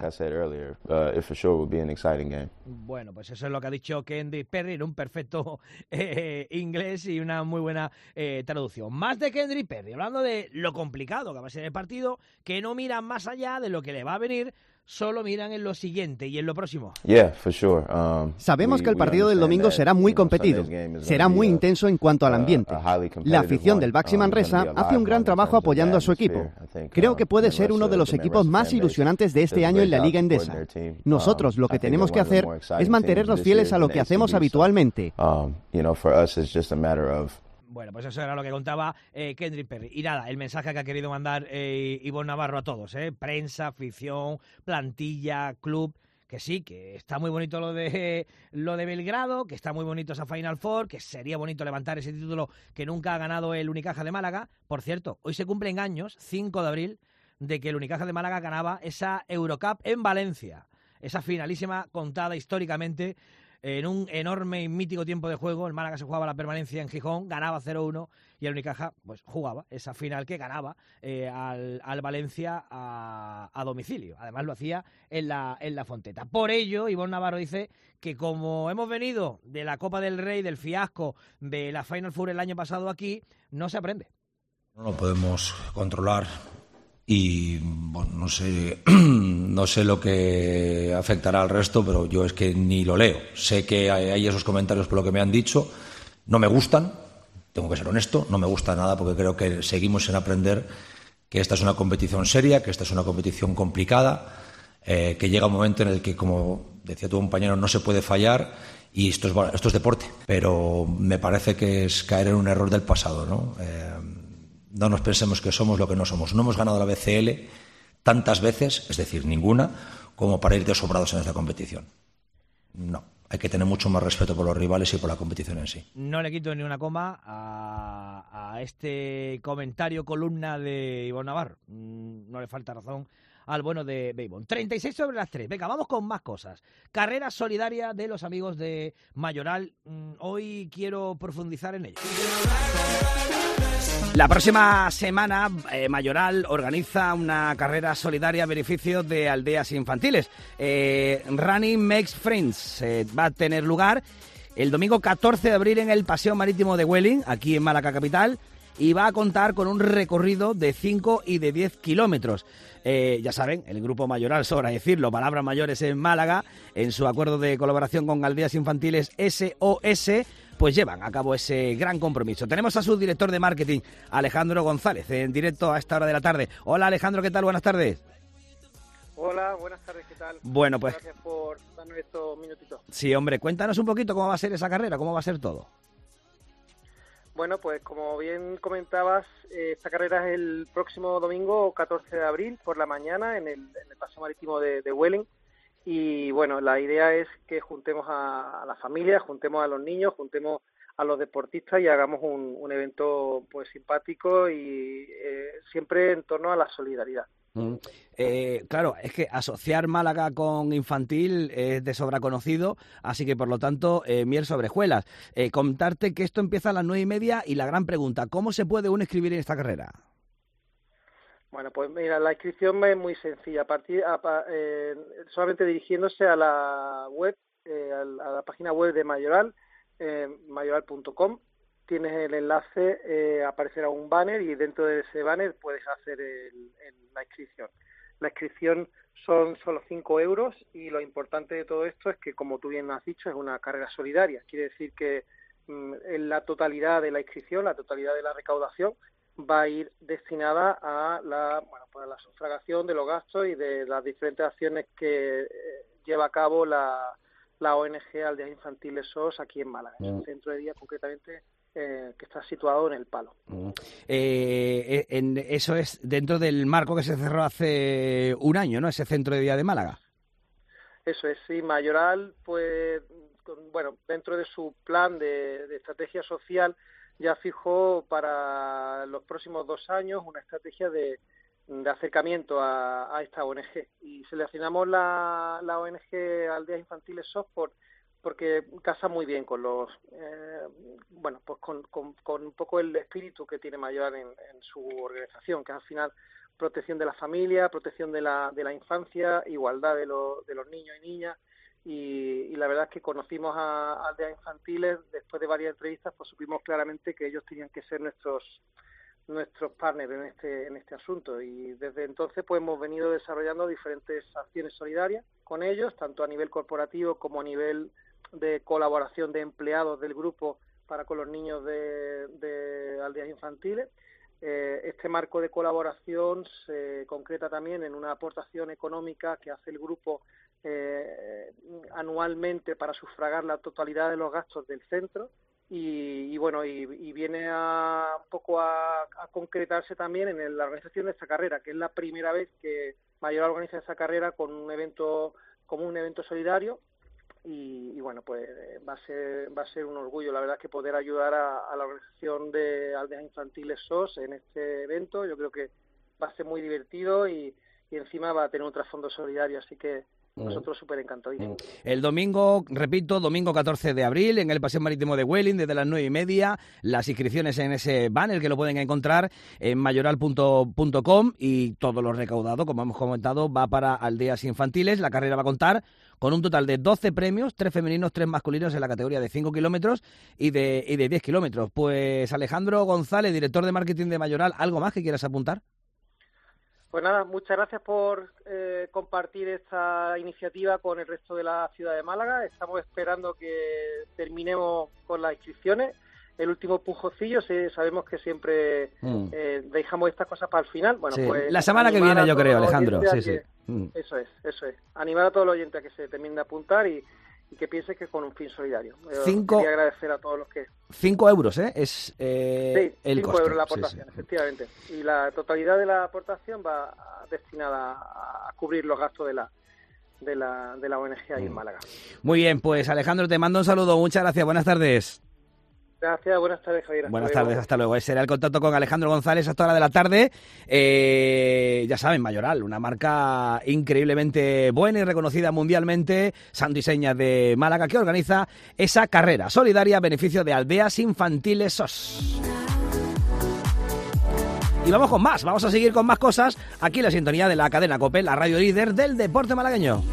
Bueno, pues eso es lo que ha dicho Kendrick Perry en un perfecto inglés y una muy buena traducción. Más de Kendrick Perry, hablando de lo complicado que va a ser el partido, que no miran más allá de lo que le va a venir solo miran en lo siguiente y en lo próximo. Sabemos que el partido del domingo será muy competido, será muy intenso en cuanto al ambiente. La afición del Baxi Manresa hace un gran trabajo apoyando a su equipo. Creo que puede ser uno de los equipos más ilusionantes de este año en la Liga Endesa. Nosotros lo que tenemos que hacer es mantenernos fieles a lo que hacemos habitualmente. Bueno, pues eso era lo que contaba Kendrick Perry. Y nada, el mensaje que ha querido mandar Ivonne Navarro a todos, prensa, afición, plantilla, club, que sí, que está muy bonito lo de Belgrado, que está muy bonito esa Final Four, que sería bonito levantar ese título que nunca ha ganado el Unicaja de Málaga. Por cierto, hoy se cumplen años, 5 de abril, de que el Unicaja de Málaga ganaba esa Eurocup en Valencia, esa finalísima contada históricamente. En un enorme y mítico tiempo de juego, el Málaga se jugaba la permanencia en Gijón, ganaba 0-1 y el Unicaja pues jugaba esa final que ganaba al Valencia a domicilio. Además lo hacía en la Fonteta. Por ello, Ivonne Navarro dice que como hemos venido de la Copa del Rey, del fiasco de la Final Four el año pasado aquí, no se aprende. No lo podemos controlar. Y bueno, no sé lo que afectará al resto, pero yo es que ni lo leo. Sé que hay esos comentarios por lo que me han dicho, no me gustan, tengo que ser honesto, no me gusta nada porque creo que seguimos sin aprender que esta es una competición seria, que esta es una competición complicada, que llega un momento en el que, como decía tu compañero, no se puede fallar y esto es deporte, pero me parece que es caer en un error del pasado, ¿no? No nos pensemos que somos lo que no somos. No hemos ganado la BCL tantas veces, es decir, ninguna, como para ir de sobrados en esta competición. No, hay que tener mucho más respeto por los rivales y por la competición en sí. No le quito ni una coma a este comentario, columna de Ivonne Navarro. No le falta razón al bueno de Ivonne. 36 sobre las 3. Venga, vamos con más cosas. Carrera solidaria de los amigos de Mayoral. Hoy quiero profundizar en ello. La próxima semana, Mayoral organiza una carrera solidaria a beneficio de aldeas infantiles. Running Makes Friends va a tener lugar el domingo 14 de abril en el Paseo Marítimo de Welling, aquí en Málaga capital, y va a contar con un recorrido de 5 y de 10 kilómetros. Ya saben, el Grupo Mayoral, sobra decirlo, Palabras Mayores en Málaga, en su acuerdo de colaboración con aldeas infantiles SOS, pues llevan a cabo ese gran compromiso. Tenemos a su director de marketing, Alejandro González, en directo a esta hora de la tarde. Hola Alejandro, ¿qué tal? Buenas tardes. Hola, buenas tardes, ¿qué tal? Bueno, pues gracias por darnos estos minutitos. Sí, hombre, cuéntanos un poquito cómo va a ser esa carrera, cómo va a ser todo. Bueno, pues como bien comentabas, esta carrera es el próximo domingo 14 de abril por la mañana en el Paseo Marítimo de Welling. Y bueno, la idea es que juntemos a la familia, juntemos a los niños, juntemos a los deportistas y hagamos un evento pues simpático y siempre en torno a la solidaridad. Claro, es que asociar Málaga con infantil es de sobra conocido, así que por lo tanto miel sobre hojuelas. Contarte que esto empieza a las 9:30 y la gran pregunta, ¿cómo se puede uno inscribir en esta carrera? Bueno, pues mira, la inscripción es muy sencilla. Solamente dirigiéndose a la web, a la página web de Mayoral, mayoral.com, tienes el enlace, aparecerá un banner y dentro de ese banner puedes hacer la inscripción. La inscripción son solo 5 euros y lo importante de todo esto es que, como tú bien has dicho, es una carga solidaria. Quiere decir que en la totalidad de la inscripción, la totalidad de la recaudación, va a ir destinada a la sufragación de los gastos y de las diferentes acciones que lleva a cabo la ONG Aldeas Infantiles SOS aquí en Málaga. Es un centro de día concretamente que está situado en El Palo. Eso es dentro del marco que se cerró hace un año, ¿no? Ese centro de día de Málaga. Eso es, sí. Mayoral, pues, dentro de su plan de estrategia social, ya fijó para los próximos 2 años una estrategia de acercamiento a esta ONG. Y seleccionamos la ONG Aldeas Infantiles SOS porque casa muy bien con los con un poco el espíritu que tiene Mayoral en su organización, que es al final protección de la familia, protección de la infancia, igualdad de los niños y niñas. Y la verdad es que conocimos a aldeas infantiles, después de varias entrevistas, pues supimos claramente que ellos tenían que ser nuestros partners en este asunto, y desde entonces pues hemos venido desarrollando diferentes acciones solidarias con ellos, tanto a nivel corporativo como a nivel de colaboración de empleados del grupo para con los niños de aldeas infantiles. Este marco de colaboración se concreta también en una aportación económica que hace el grupo anualmente para sufragar la totalidad de los gastos del centro, y viene un poco a concretarse también en la organización de esta carrera, que es la primera vez que Mayoral organiza esa carrera con un evento solidario, y bueno, pues va a ser un orgullo, la verdad, que poder ayudar a la organización de Aldeas Infantiles SOS en este evento. Yo creo que va a ser muy divertido y encima va a tener un trasfondo solidario, así que nosotros súper encantadísimos. El domingo, repito, domingo 14 de abril, en el Paseo Marítimo de Huelin, desde las 9:30, las inscripciones en ese banner que lo pueden encontrar en mayoral.com, y todo lo recaudado, como hemos comentado, va para aldeas infantiles. La carrera va a contar con un total de 12 premios, 3 femeninos, 3 masculinos en la categoría de 5 kilómetros y de 10 kilómetros. Pues Alejandro González, director de marketing de Mayoral, ¿algo más que quieras apuntar? Pues nada, muchas gracias por compartir esta iniciativa con el resto de la ciudad de Málaga. Estamos esperando que terminemos con las inscripciones. El último pujocillo, sabemos que siempre dejamos estas cosas para el final. Bueno, sí. Pues la semana que viene, yo creo, Alejandro. Sí. Eso es. Animar a todos los oyentes a que se terminen de apuntar y que piensen que es con un fin solidario. Quería agradecer a todos los que... 5 euros, es el 5 coste. euros la aportación, efectivamente. Y la totalidad de la aportación va destinada a cubrir los gastos de la ONG ahí en Málaga. Muy bien, pues Alejandro, te mando un saludo. Muchas gracias. Buenas tardes. Gracias, buenas tardes, Javier. Buenas tardes, hasta luego. Ese era el contacto con Alejandro González a esta hora de la tarde. Ya saben, Mayoral, una marca increíblemente buena y reconocida mundialmente, Santo y Señas de Málaga, que organiza esa carrera solidaria a beneficio de aldeas infantiles SOS. Y vamos con más, vamos a seguir con más cosas aquí en la sintonía de la cadena COPE, la radio líder del deporte malagueño.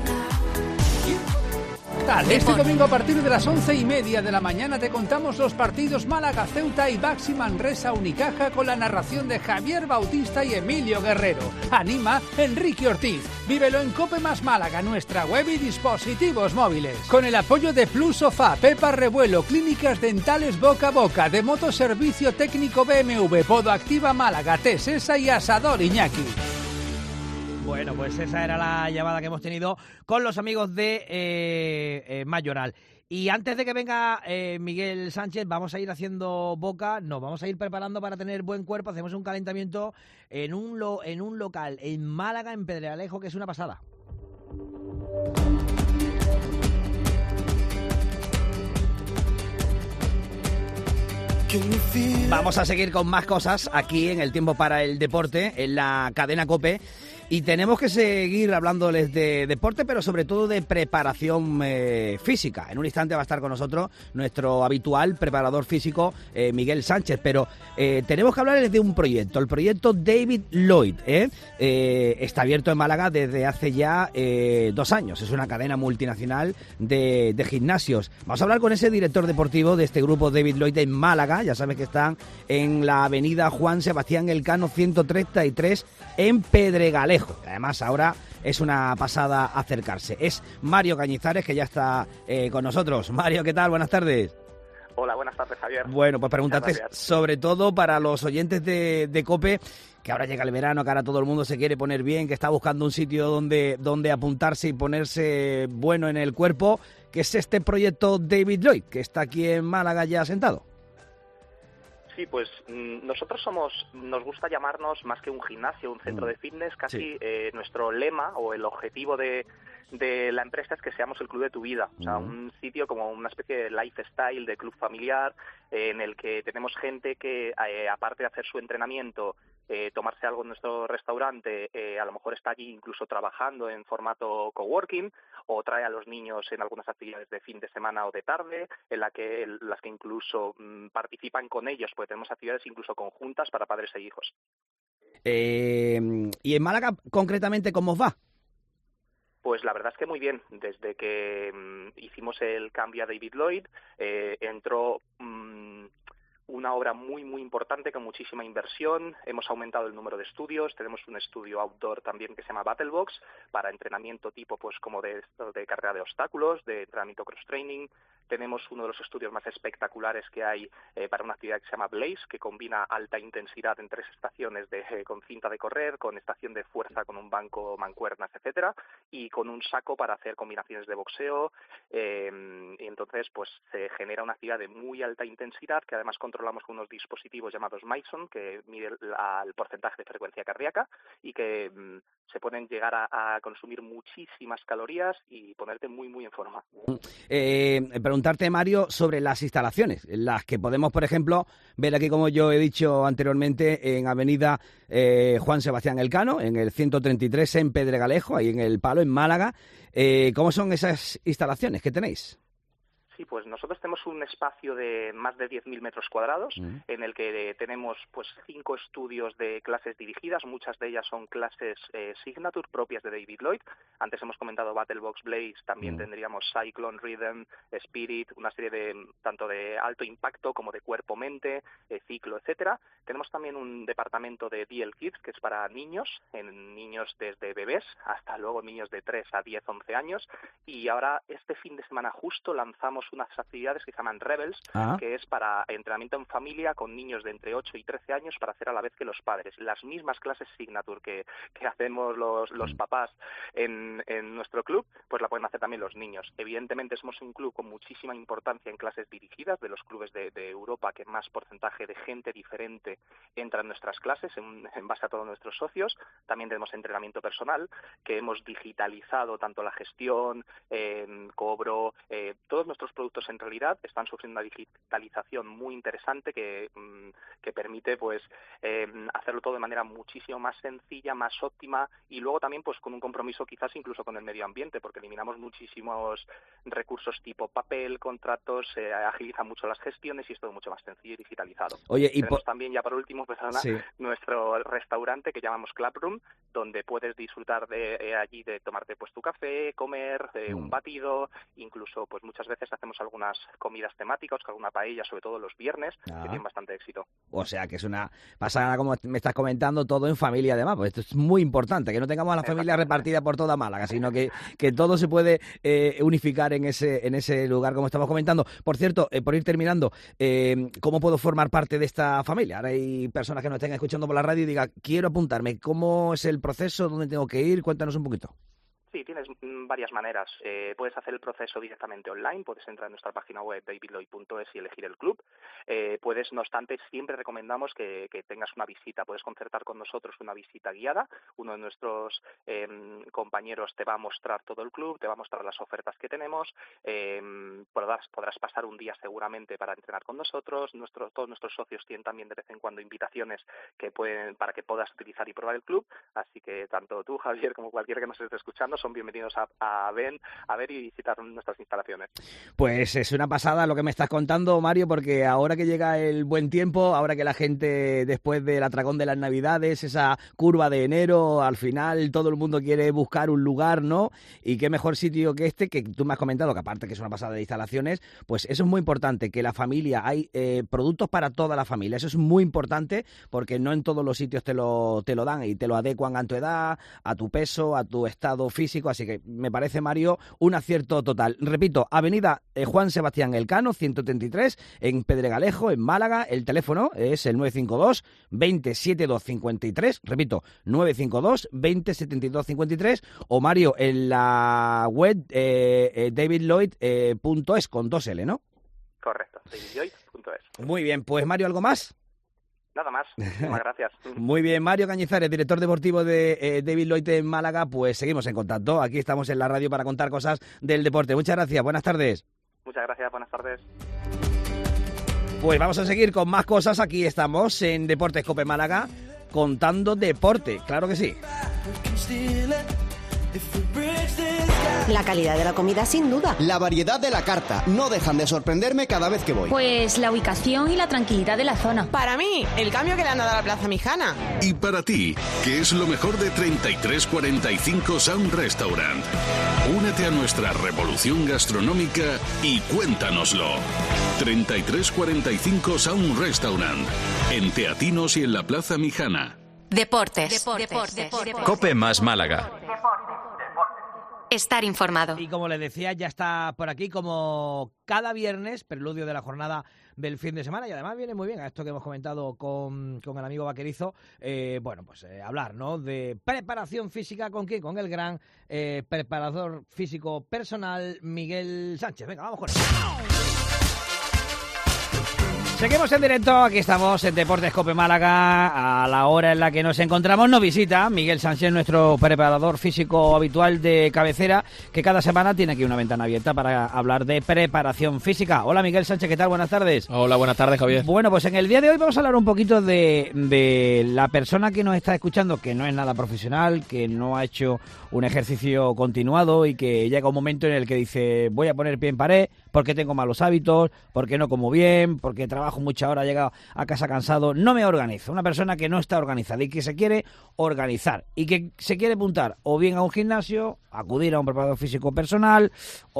Este domingo a partir de las 11:30 de la mañana te contamos los partidos Málaga, Ceuta y Baxi Manresa Unicaja con la narración de Javier Bautista y Emilio Guerrero. Anima Enrique Ortiz. Vívelo en COPE más Málaga, nuestra web y dispositivos móviles. Con el apoyo de Plus Sofá, Pepa Revuelo, Clínicas Dentales Boca a Boca, de Motoservicio Técnico BMW, Podo Activa Málaga, Tesesa y Asador Iñaki. Bueno, pues esa era la llamada que hemos tenido con los amigos de Mayoral. Y antes de que venga Miguel Sánchez, vamos a ir haciendo boca, nos vamos a ir preparando para tener buen cuerpo. Hacemos un calentamiento en un local en Málaga, en Pedregalejo, que es una pasada. Vamos a seguir con más cosas aquí en el Tiempo para el Deporte, en la cadena COPE. Y tenemos que seguir hablándoles de deporte, pero sobre todo de preparación física. En un instante va a estar con nosotros nuestro habitual preparador físico, Miguel Sánchez. Pero tenemos que hablarles de un proyecto, el proyecto David Lloyd. Está abierto en Málaga desde hace ya 2 años. Es una cadena multinacional de gimnasios. Vamos a hablar con ese director deportivo de este grupo David Lloyd en Málaga. Ya sabes que están en la avenida Juan Sebastián Elcano 133 en Pedregalejo. Además, ahora es una pasada acercarse. Es Mario Cañizares, que ya está con nosotros. Mario, ¿qué tal? Buenas tardes. Hola, buenas tardes, Javier. Bueno, pues preguntarte sobre todo para los oyentes de COPE, que ahora llega el verano, que ahora todo el mundo se quiere poner bien, que está buscando un sitio donde apuntarse y ponerse bueno en el cuerpo, que es este proyecto David Lloyd, que está aquí en Málaga ya sentado. Sí, pues nosotros nos gusta llamarnos más que un gimnasio, un centro de fitness, casi nuestro lema o el objetivo de la empresa es que seamos el club de tu vida, o sea, un sitio como una especie de lifestyle, de club familiar, en el que tenemos gente que, aparte de hacer su entrenamiento, tomarse algo en nuestro restaurante, a lo mejor está allí incluso trabajando en formato coworking, o trae a los niños en algunas actividades de fin de semana o de tarde, en las que incluso participan con ellos, porque tenemos actividades incluso conjuntas para padres e hijos. ¿Y en Málaga concretamente cómo os va? Pues la verdad es que muy bien. Desde que hicimos el cambio a David Lloyd, entró un una obra muy, muy importante con muchísima inversión. Hemos aumentado el número de estudios. Tenemos un estudio outdoor también que se llama Battlebox para entrenamiento tipo pues como de carrera de obstáculos, de entrenamiento cross-training. Tenemos uno de los estudios más espectaculares que hay para una actividad que se llama Blaze, que combina alta intensidad en 3 estaciones con cinta de correr, con estación de fuerza con un banco, mancuernas, etcétera, y con un saco para hacer combinaciones de boxeo. Y entonces pues se genera una actividad de muy alta intensidad que además controlamos con unos dispositivos llamados Myson, que mide el porcentaje de frecuencia cardíaca y que se pueden llegar a consumir muchísimas calorías y ponerte muy, muy en forma. Preguntarte, Mario, sobre las instalaciones, las que podemos, por ejemplo, ver aquí, como yo he dicho anteriormente, en Avenida Juan Sebastián Elcano, en el 133 en Pedregalejo, ahí en El Palo, en Málaga. ¿Cómo son esas instalaciones que tenéis? Sí, pues nosotros tenemos un espacio de más de 10.000 metros cuadrados en el que tenemos pues 5 estudios de clases dirigidas. Muchas de ellas son clases Signature propias de David Lloyd. Antes hemos comentado Battlebox Blaze, también tendríamos Cyclone, Rhythm, Spirit, una serie de tanto de alto impacto como de cuerpo-mente, ciclo, etcétera. Tenemos también un departamento de DL Kids que es para niños desde bebés hasta luego niños de 3 a 10, 11 años. Y ahora este fin de semana justo lanzamos unas actividades que se llaman Rebels, que es para entrenamiento en familia con niños de entre 8 y 13 años para hacer a la vez que los padres. Las mismas clases Signature que hacemos los papás en nuestro club, pues la pueden hacer también los niños. Evidentemente somos un club con muchísima importancia en clases dirigidas, de los clubes de Europa que más porcentaje de gente diferente entra en nuestras clases en base a todos nuestros socios. También tenemos entrenamiento personal, que hemos digitalizado tanto la gestión, cobro, todos nuestros productos en realidad están sufriendo una digitalización muy interesante que permite pues hacerlo todo de manera muchísimo más sencilla, más óptima y luego también pues con un compromiso quizás incluso con el medio ambiente, porque eliminamos muchísimos recursos tipo papel, contratos, se agilizan mucho las gestiones y es todo mucho más sencillo y digitalizado. Oye, y tenemos también ya por último nuestro restaurante que llamamos Club Room, donde puedes disfrutar de allí de tomarte pues tu café, comer, un batido, incluso pues muchas veces hacemos algunas comidas temáticas, alguna paella, sobre todo los viernes, que tienen bastante éxito. O sea, que es una pasada, como me estás comentando, todo en familia además, pues esto es muy importante, que no tengamos a la familia repartida por toda Málaga, sino que todo se puede unificar en ese lugar, como estamos comentando. Por cierto, por ir terminando, ¿cómo puedo formar parte de esta familia? Ahora hay personas que nos estén escuchando por la radio y digan, quiero apuntarme, ¿cómo es el proceso? ¿Dónde tengo que ir? Cuéntanos un poquito. Sí, tienes varias maneras. Puedes hacer el proceso directamente online, puedes entrar en nuestra página web davidloyd.es y elegir el club. Puedes, no obstante, siempre recomendamos que tengas una visita. Puedes concertar con nosotros una visita guiada. Uno de nuestros compañeros te va a mostrar todo el club, te va a mostrar las ofertas que tenemos. Podrás pasar un día seguramente para entrenar con nosotros. Todos nuestros socios tienen también de vez en cuando invitaciones para que puedas utilizar y probar el club. Así que tanto tú, Javier, como cualquiera que nos esté escuchando, son bienvenidos a ver y visitar nuestras instalaciones. Pues es una pasada lo que me estás contando, Mario, porque ahora que llega el buen tiempo, ahora que la gente, después del atracón de las Navidades, esa curva de enero, al final todo el mundo quiere buscar un lugar, ¿no? Y qué mejor sitio que este, que tú me has comentado, que aparte que es una pasada de instalaciones, pues eso es muy importante, que la familia, hay productos para toda la familia, eso es muy importante, porque no en todos los sitios te lo dan y te lo adecuan a tu edad, a tu peso, a tu estado físico, así que me parece, Mario, un acierto total. Repito, Avenida Juan Sebastián Elcano, 133, en Pedregalejo, en Málaga. El teléfono es el 952 20 72 53, repito, 952 20 72 53, o Mario, en la web davidloyd.es con 2L, ¿no? Correcto, davidloyd.es. Muy bien, pues Mario, ¿algo más? Nada más, muchísimas gracias. Muy bien, Mario Cañizares, director deportivo de David Lloyd en Málaga, pues seguimos en contacto. Aquí estamos en la radio para contar cosas del deporte. Muchas gracias, buenas tardes. Muchas gracias, buenas tardes. Pues vamos a seguir con más cosas. Aquí estamos en Deportes Cope Málaga, contando deporte, claro que sí. La calidad de la comida, sin duda. La variedad de la carta. No dejan de sorprenderme cada vez que voy. Pues la ubicación y la tranquilidad de la zona. Para mí, el cambio que le han dado a la Plaza Mijana. Y para ti, ¿qué es lo mejor de 3345 Sound Restaurant? Únete a nuestra revolución gastronómica y cuéntanoslo. 3345 Sound Restaurant, en Teatinos y en la Plaza Mijana. Deportes. Cope más Málaga. Estar informado. Y como les decía, ya está por aquí como cada viernes, preludio de la jornada del fin de semana, y además viene muy bien a esto que hemos comentado con el amigo Vaquerizo, hablar, ¿no?, de preparación física. ¿Con quién? Con el gran preparador físico personal, Miguel Sánchez. Venga, vamos con él. Seguimos en directo, aquí estamos en Deportes Cope Málaga, a la hora en la que nos encontramos. Nos visita Miguel Sánchez, nuestro preparador físico habitual de cabecera, que cada semana tiene aquí una ventana abierta para hablar de preparación física. Hola Miguel Sánchez, ¿qué tal? Buenas tardes. Hola, buenas tardes, Javier. Bueno, pues en el día de hoy vamos a hablar un poquito de la persona que nos está escuchando, que no es nada profesional, que no ha hecho un ejercicio continuado y que llega un momento en el que dice: voy a poner pie en pared porque tengo malos hábitos, porque no como bien, porque trabajo muchas horas, he llegado a casa cansado, no me organizo. Una persona que no está organizada y que se quiere organizar y que se quiere apuntar o bien a un gimnasio, acudir a un preparador físico personal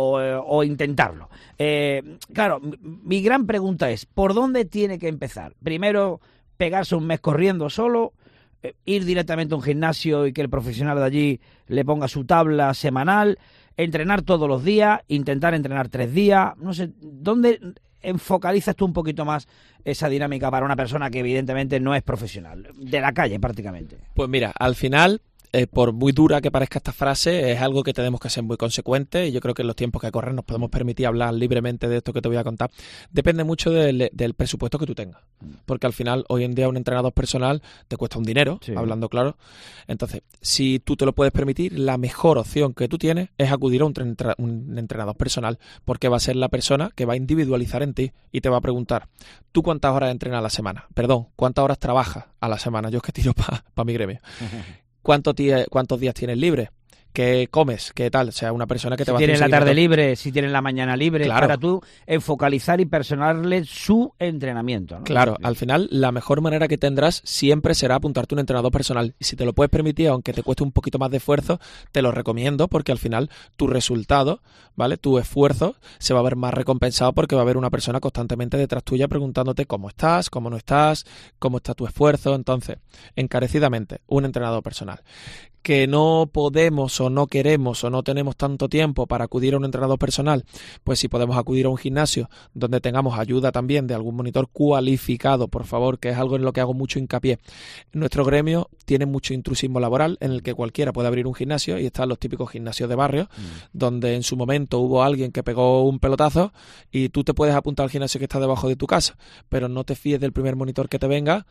o intentarlo. Claro, mi gran pregunta es: ¿por dónde tiene que empezar? Primero, pegarse un mes corriendo solo, ir directamente a un gimnasio y que el profesional de allí le ponga su tabla semanal, entrenar todos los días, intentar entrenar 3 días, no sé, ¿dónde enfocalizas tú un poquito más esa dinámica para una persona que evidentemente no es profesional, de la calle prácticamente? Pues mira, al final, por muy dura que parezca esta frase, es algo que tenemos que ser muy consecuentes, y yo creo que en los tiempos que corren nos podemos permitir hablar libremente de esto que te voy a contar. Depende mucho del presupuesto que tú tengas, porque al final hoy en día un entrenador personal te cuesta un dinero, sí, hablando claro. Entonces, si tú te lo puedes permitir, la mejor opción que tú tienes es acudir a un entrenador personal, porque va a ser la persona que va a individualizar en ti y te va a preguntar: ¿tú cuántas horas entrenas a la semana? Perdón, ¿cuántas horas trabajas a la semana? Yo es que tiro para mi gremio. ¿Cuántos días tienes libres? ¿Qué comes? ¿Qué tal? O sea, una persona que te va a decir... Si tienes la tarde libre, si tienes la mañana libre, claro, para tú focalizar y personalizarle su entrenamiento, ¿no? Claro, al final la mejor manera que tendrás siempre será apuntarte a un entrenador personal. Y si te lo puedes permitir, aunque te cueste un poquito más de esfuerzo, te lo recomiendo, porque al final tu resultado, ¿vale?, tu esfuerzo se va a ver más recompensado, porque va a haber una persona constantemente detrás tuya preguntándote cómo estás, cómo no estás, cómo está tu esfuerzo. Entonces, encarecidamente, un entrenador personal. Que no podemos o no queremos o no tenemos tanto tiempo para acudir a un entrenador personal, pues si podemos acudir a un gimnasio donde tengamos ayuda también de algún monitor cualificado, por favor, que es algo en lo que hago mucho hincapié. Nuestro gremio tiene mucho intrusismo laboral, en el que cualquiera puede abrir un gimnasio, y están los típicos gimnasios de barrio, donde en su momento hubo alguien que pegó un pelotazo y tú te puedes apuntar al gimnasio que está debajo de tu casa, pero no te fíes del primer monitor que te venga,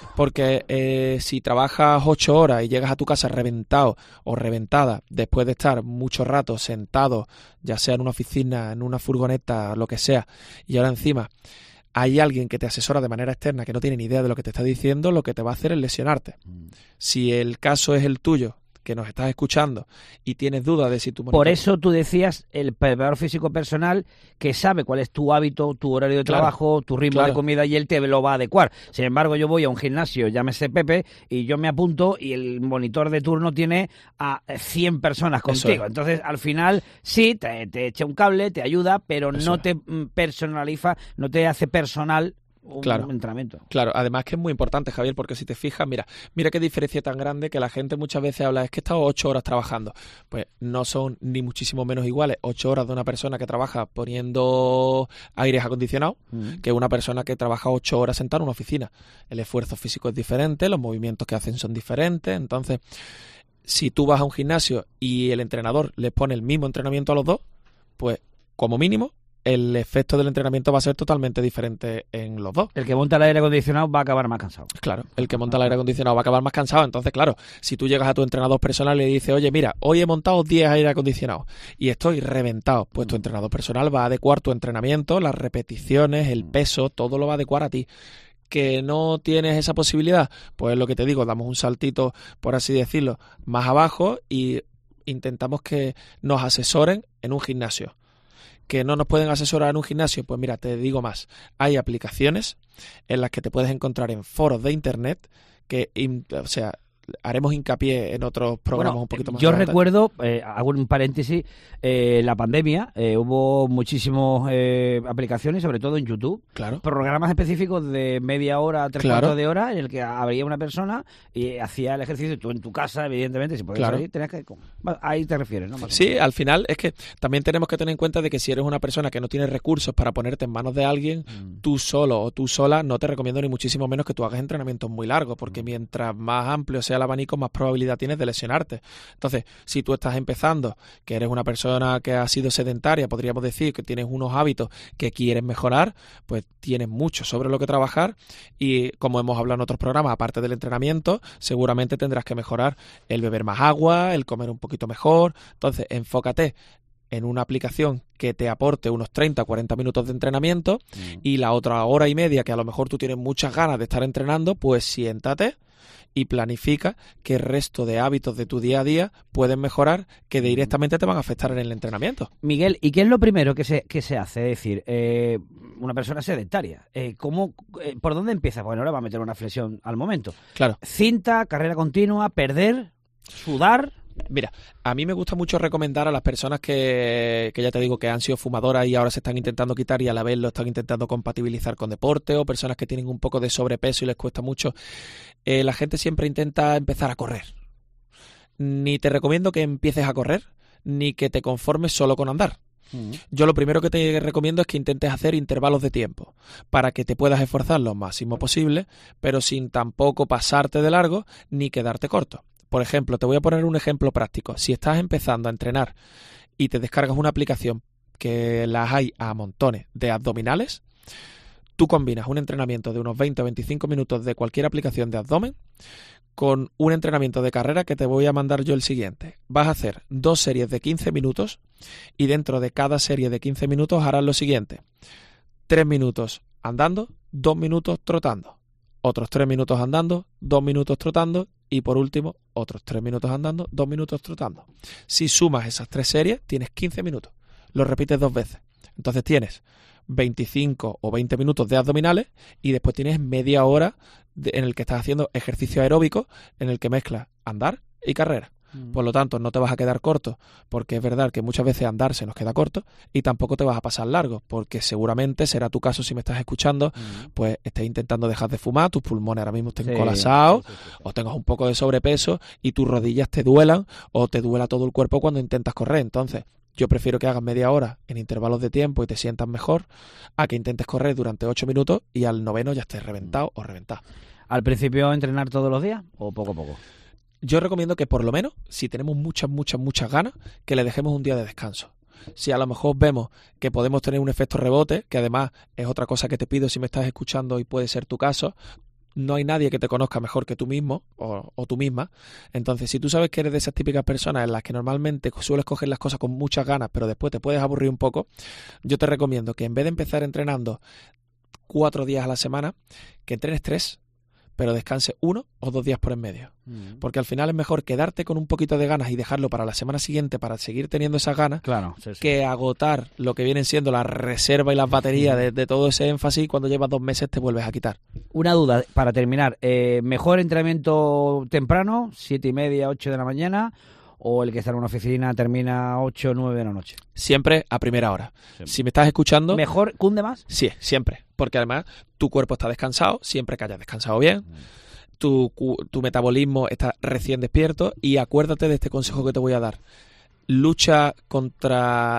porque si trabajas 8 horas y llegas a tu casa reventado o reventada después de estar mucho rato sentado, ya sea en una oficina, en una furgoneta, lo que sea, y ahora encima hay alguien que te asesora de manera externa que no tiene ni idea de lo que te está diciendo, lo que te va a hacer es lesionarte. Si el caso es el tuyo, que nos estás escuchando, y tienes dudas de si tu monitor... Por eso tú decías el preparador físico personal, que sabe cuál es tu hábito, tu horario de trabajo, tu ritmo de comida, y él te lo va a adecuar. Sin embargo, yo voy a un gimnasio, llámese Pepe, y yo me apunto y el monitor de turno tiene a 100 personas contigo. Entonces, al final, sí, te echa un cable, te ayuda, pero no te personaliza, no te hace personal un entrenamiento. Claro, además que es muy importante, Javier, porque si te fijas, mira qué diferencia tan grande, que la gente muchas veces habla: es que he estado 8 horas trabajando. Pues no son ni muchísimo menos iguales 8 horas de una persona que trabaja poniendo aires acondicionados que una persona que trabaja 8 horas sentada en una oficina. El esfuerzo físico es diferente, los movimientos que hacen son diferentes. Entonces, si tú vas a un gimnasio y el entrenador les pone el mismo entrenamiento a los dos, pues como mínimo el efecto del entrenamiento va a ser totalmente diferente en los dos. El que monta el aire acondicionado va a acabar más cansado. Claro, el que monta el aire acondicionado va a acabar más cansado. Entonces, claro, si tú llegas a tu entrenador personal y le dices: oye, mira, hoy he montado 10 aire acondicionados y estoy reventado, pues tu entrenador personal va a adecuar tu entrenamiento, las repeticiones, el peso, todo lo va a adecuar a ti. ¿Que no tienes esa posibilidad? Pues lo que te digo, damos un saltito, por así decirlo, más abajo, y intentamos que nos asesoren en un gimnasio. ¿Que no nos pueden asesorar en un gimnasio? Pues mira, te digo más. Hay aplicaciones en las que te puedes encontrar en foros de internet que, o sea, haremos hincapié en otros programas un poquito más yo adelante. Recuerdo, hago un paréntesis, la pandemia, hubo muchísimas aplicaciones, sobre todo en YouTube, claro, programas específicos de media hora, tres cuartos de hora, en el que habría una persona y hacía el ejercicio, y tú en tu casa, evidentemente, si podías salir, tenías que... Ahí te refieres, ¿no? Sí, al final es que también tenemos que tener en cuenta de que si eres una persona que no tiene recursos para ponerte en manos de alguien, tú solo o tú sola, no te recomiendo ni muchísimo menos que tú hagas entrenamientos muy largos, porque mientras más amplio sea el abanico, más probabilidad tienes de lesionarte. Entonces, si tú estás empezando, que eres una persona que ha sido sedentaria, podríamos decir que tienes unos hábitos que quieres mejorar, pues tienes mucho sobre lo que trabajar y, como hemos hablado en otros programas, aparte del entrenamiento, seguramente tendrás que mejorar el beber más agua, el comer un poquito mejor. Entonces, enfócate en una aplicación que te aporte unos 30 o 40 minutos de entrenamiento y la otra hora y media que a lo mejor tú tienes muchas ganas de estar entrenando, pues siéntate y planifica qué resto de hábitos de tu día a día pueden mejorar que directamente te van a afectar en el entrenamiento. Miguel, ¿y qué es lo primero que se hace? Es decir, una persona sedentaria, ¿por dónde empieza? Bueno, ahora va a meter una flexión al momento. Claro. Cinta, carrera continua, perder, sudar... Mira, a mí me gusta mucho recomendar a las personas que ya te digo que han sido fumadoras y ahora se están intentando quitar y a la vez lo están intentando compatibilizar con deporte, o personas que tienen un poco de sobrepeso y les cuesta mucho. La gente siempre intenta empezar a correr. Ni te recomiendo que empieces a correr, ni que te conformes solo con andar. Yo lo primero que te recomiendo es que intentes hacer intervalos de tiempo para que te puedas esforzar lo máximo posible, pero sin tampoco pasarte de largo ni quedarte corto. Por ejemplo, te voy a poner un ejemplo práctico. Si estás empezando a entrenar y te descargas una aplicación que las hay a montones de abdominales, tú combinas un entrenamiento de unos 20 o 25 minutos de cualquier aplicación de abdomen con un entrenamiento de carrera que te voy a mandar yo el siguiente. Vas a hacer 2 series de 15 minutos y dentro de cada serie de 15 minutos harás lo siguiente: 3 minutos andando, 2 minutos trotando, otros 3 minutos andando, 2 minutos trotando y por último otros 3 minutos andando, 2 minutos trotando. Si sumas esas 3 series tienes 15 minutos, lo repites 2 veces, entonces tienes 25 o 20 minutos de abdominales y después tienes media hora en el que estás haciendo ejercicio aeróbico en el que mezclas andar y carrera. Por lo tanto, no te vas a quedar corto, porque es verdad que muchas veces andar se nos queda corto, y tampoco te vas a pasar largo, porque seguramente será tu caso si me estás escuchando, pues estés intentando dejar de fumar, tus pulmones ahora mismo estén colapsados, o tengas un poco de sobrepeso y tus rodillas te duelan, o te duela todo el cuerpo cuando intentas correr. Entonces, yo prefiero que hagas media hora en intervalos de tiempo y te sientas mejor, a que intentes correr durante 8 minutos y al 9º ya estés reventado o reventado. ¿Al principio entrenar todos los días o poco a poco? Yo recomiendo que por lo menos, si tenemos muchas ganas, que le dejemos un día de descanso. Si a lo mejor vemos que podemos tener un efecto rebote, que además es otra cosa que te pido si me estás escuchando y puede ser tu caso, no hay nadie que te conozca mejor que tú mismo o tú misma. Entonces, si tú sabes que eres de esas típicas personas en las que normalmente sueles coger las cosas con muchas ganas, pero después te puedes aburrir un poco, yo te recomiendo que en vez de empezar entrenando 4 días a la semana, que entrenes 3, pero descanse 1 o 2 días por en medio. Porque al final es mejor quedarte con un poquito de ganas y dejarlo para la semana siguiente para seguir teniendo esas ganas, que agotar lo que vienen siendo la reserva y las baterías de todo ese énfasis, y cuando llevas 2 meses te vuelves a quitar. Una duda para terminar. ¿Mejor entrenamiento temprano, 7:30, 8 de la mañana, o el que está en una oficina termina 8 o 9 de la noche? Siempre a primera hora. Siempre. Si me estás escuchando... ¿Mejor cunde más? Sí, siempre. Porque además tu cuerpo está descansado, siempre que hayas descansado bien. Tu metabolismo está recién despierto, y acuérdate de este consejo que te voy a dar. Lucha contra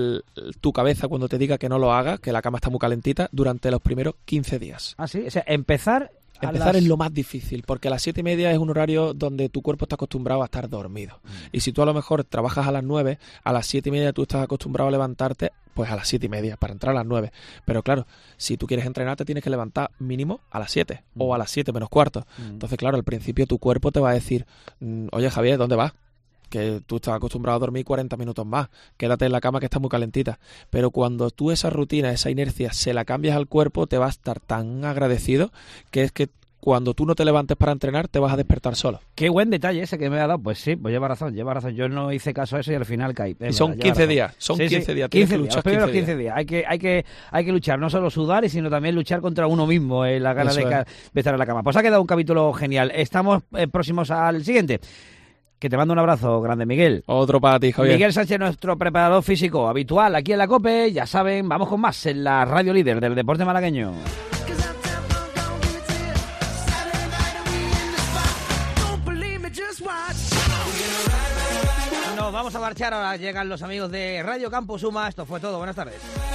tu cabeza cuando te diga que no lo hagas, que la cama está muy calentita, durante los primeros 15 días. Ah, sí, o sea, empezar es lo más difícil, porque a las 7:30 es un horario donde tu cuerpo está acostumbrado a estar dormido. Y si tú a lo mejor trabajas a las 9, a las 7:30 tú estás acostumbrado a levantarte pues a las 7:30 para entrar a las 9. Pero claro, si tú quieres entrenar te tienes que levantar mínimo a las 7 o a las 7 menos cuarto. Entonces, claro, al principio tu cuerpo te va a decir: oye, Javier, ¿dónde vas? Que tú estás acostumbrado a dormir 40 minutos más, quédate en la cama que está muy calentita. Pero cuando tú esa rutina, esa inercia, se la cambias al cuerpo, te va a estar tan agradecido que es que cuando tú no te levantes para entrenar, te vas a despertar solo. Qué buen detalle ese que me ha dado. Pues sí, pues lleva razón. Yo no hice caso a eso y al final caí. Y son 15 días. Son 15 días. 15 días. Los primeros 15 días. Hay que luchar, no solo sudar, sino también luchar contra uno mismo, la gana de estar en la cama. Pues ha quedado un capítulo genial. Estamos próximos al siguiente. Que te mando un abrazo grande, Miguel. Otro para ti, Javier. Miguel Sánchez, nuestro preparador físico habitual aquí en la COPE. Ya saben, vamos con más en la radio líder del deporte malagueño. Nos vamos a marchar, ahora llegan los amigos de Radio Campus Suma. Esto fue todo, buenas tardes.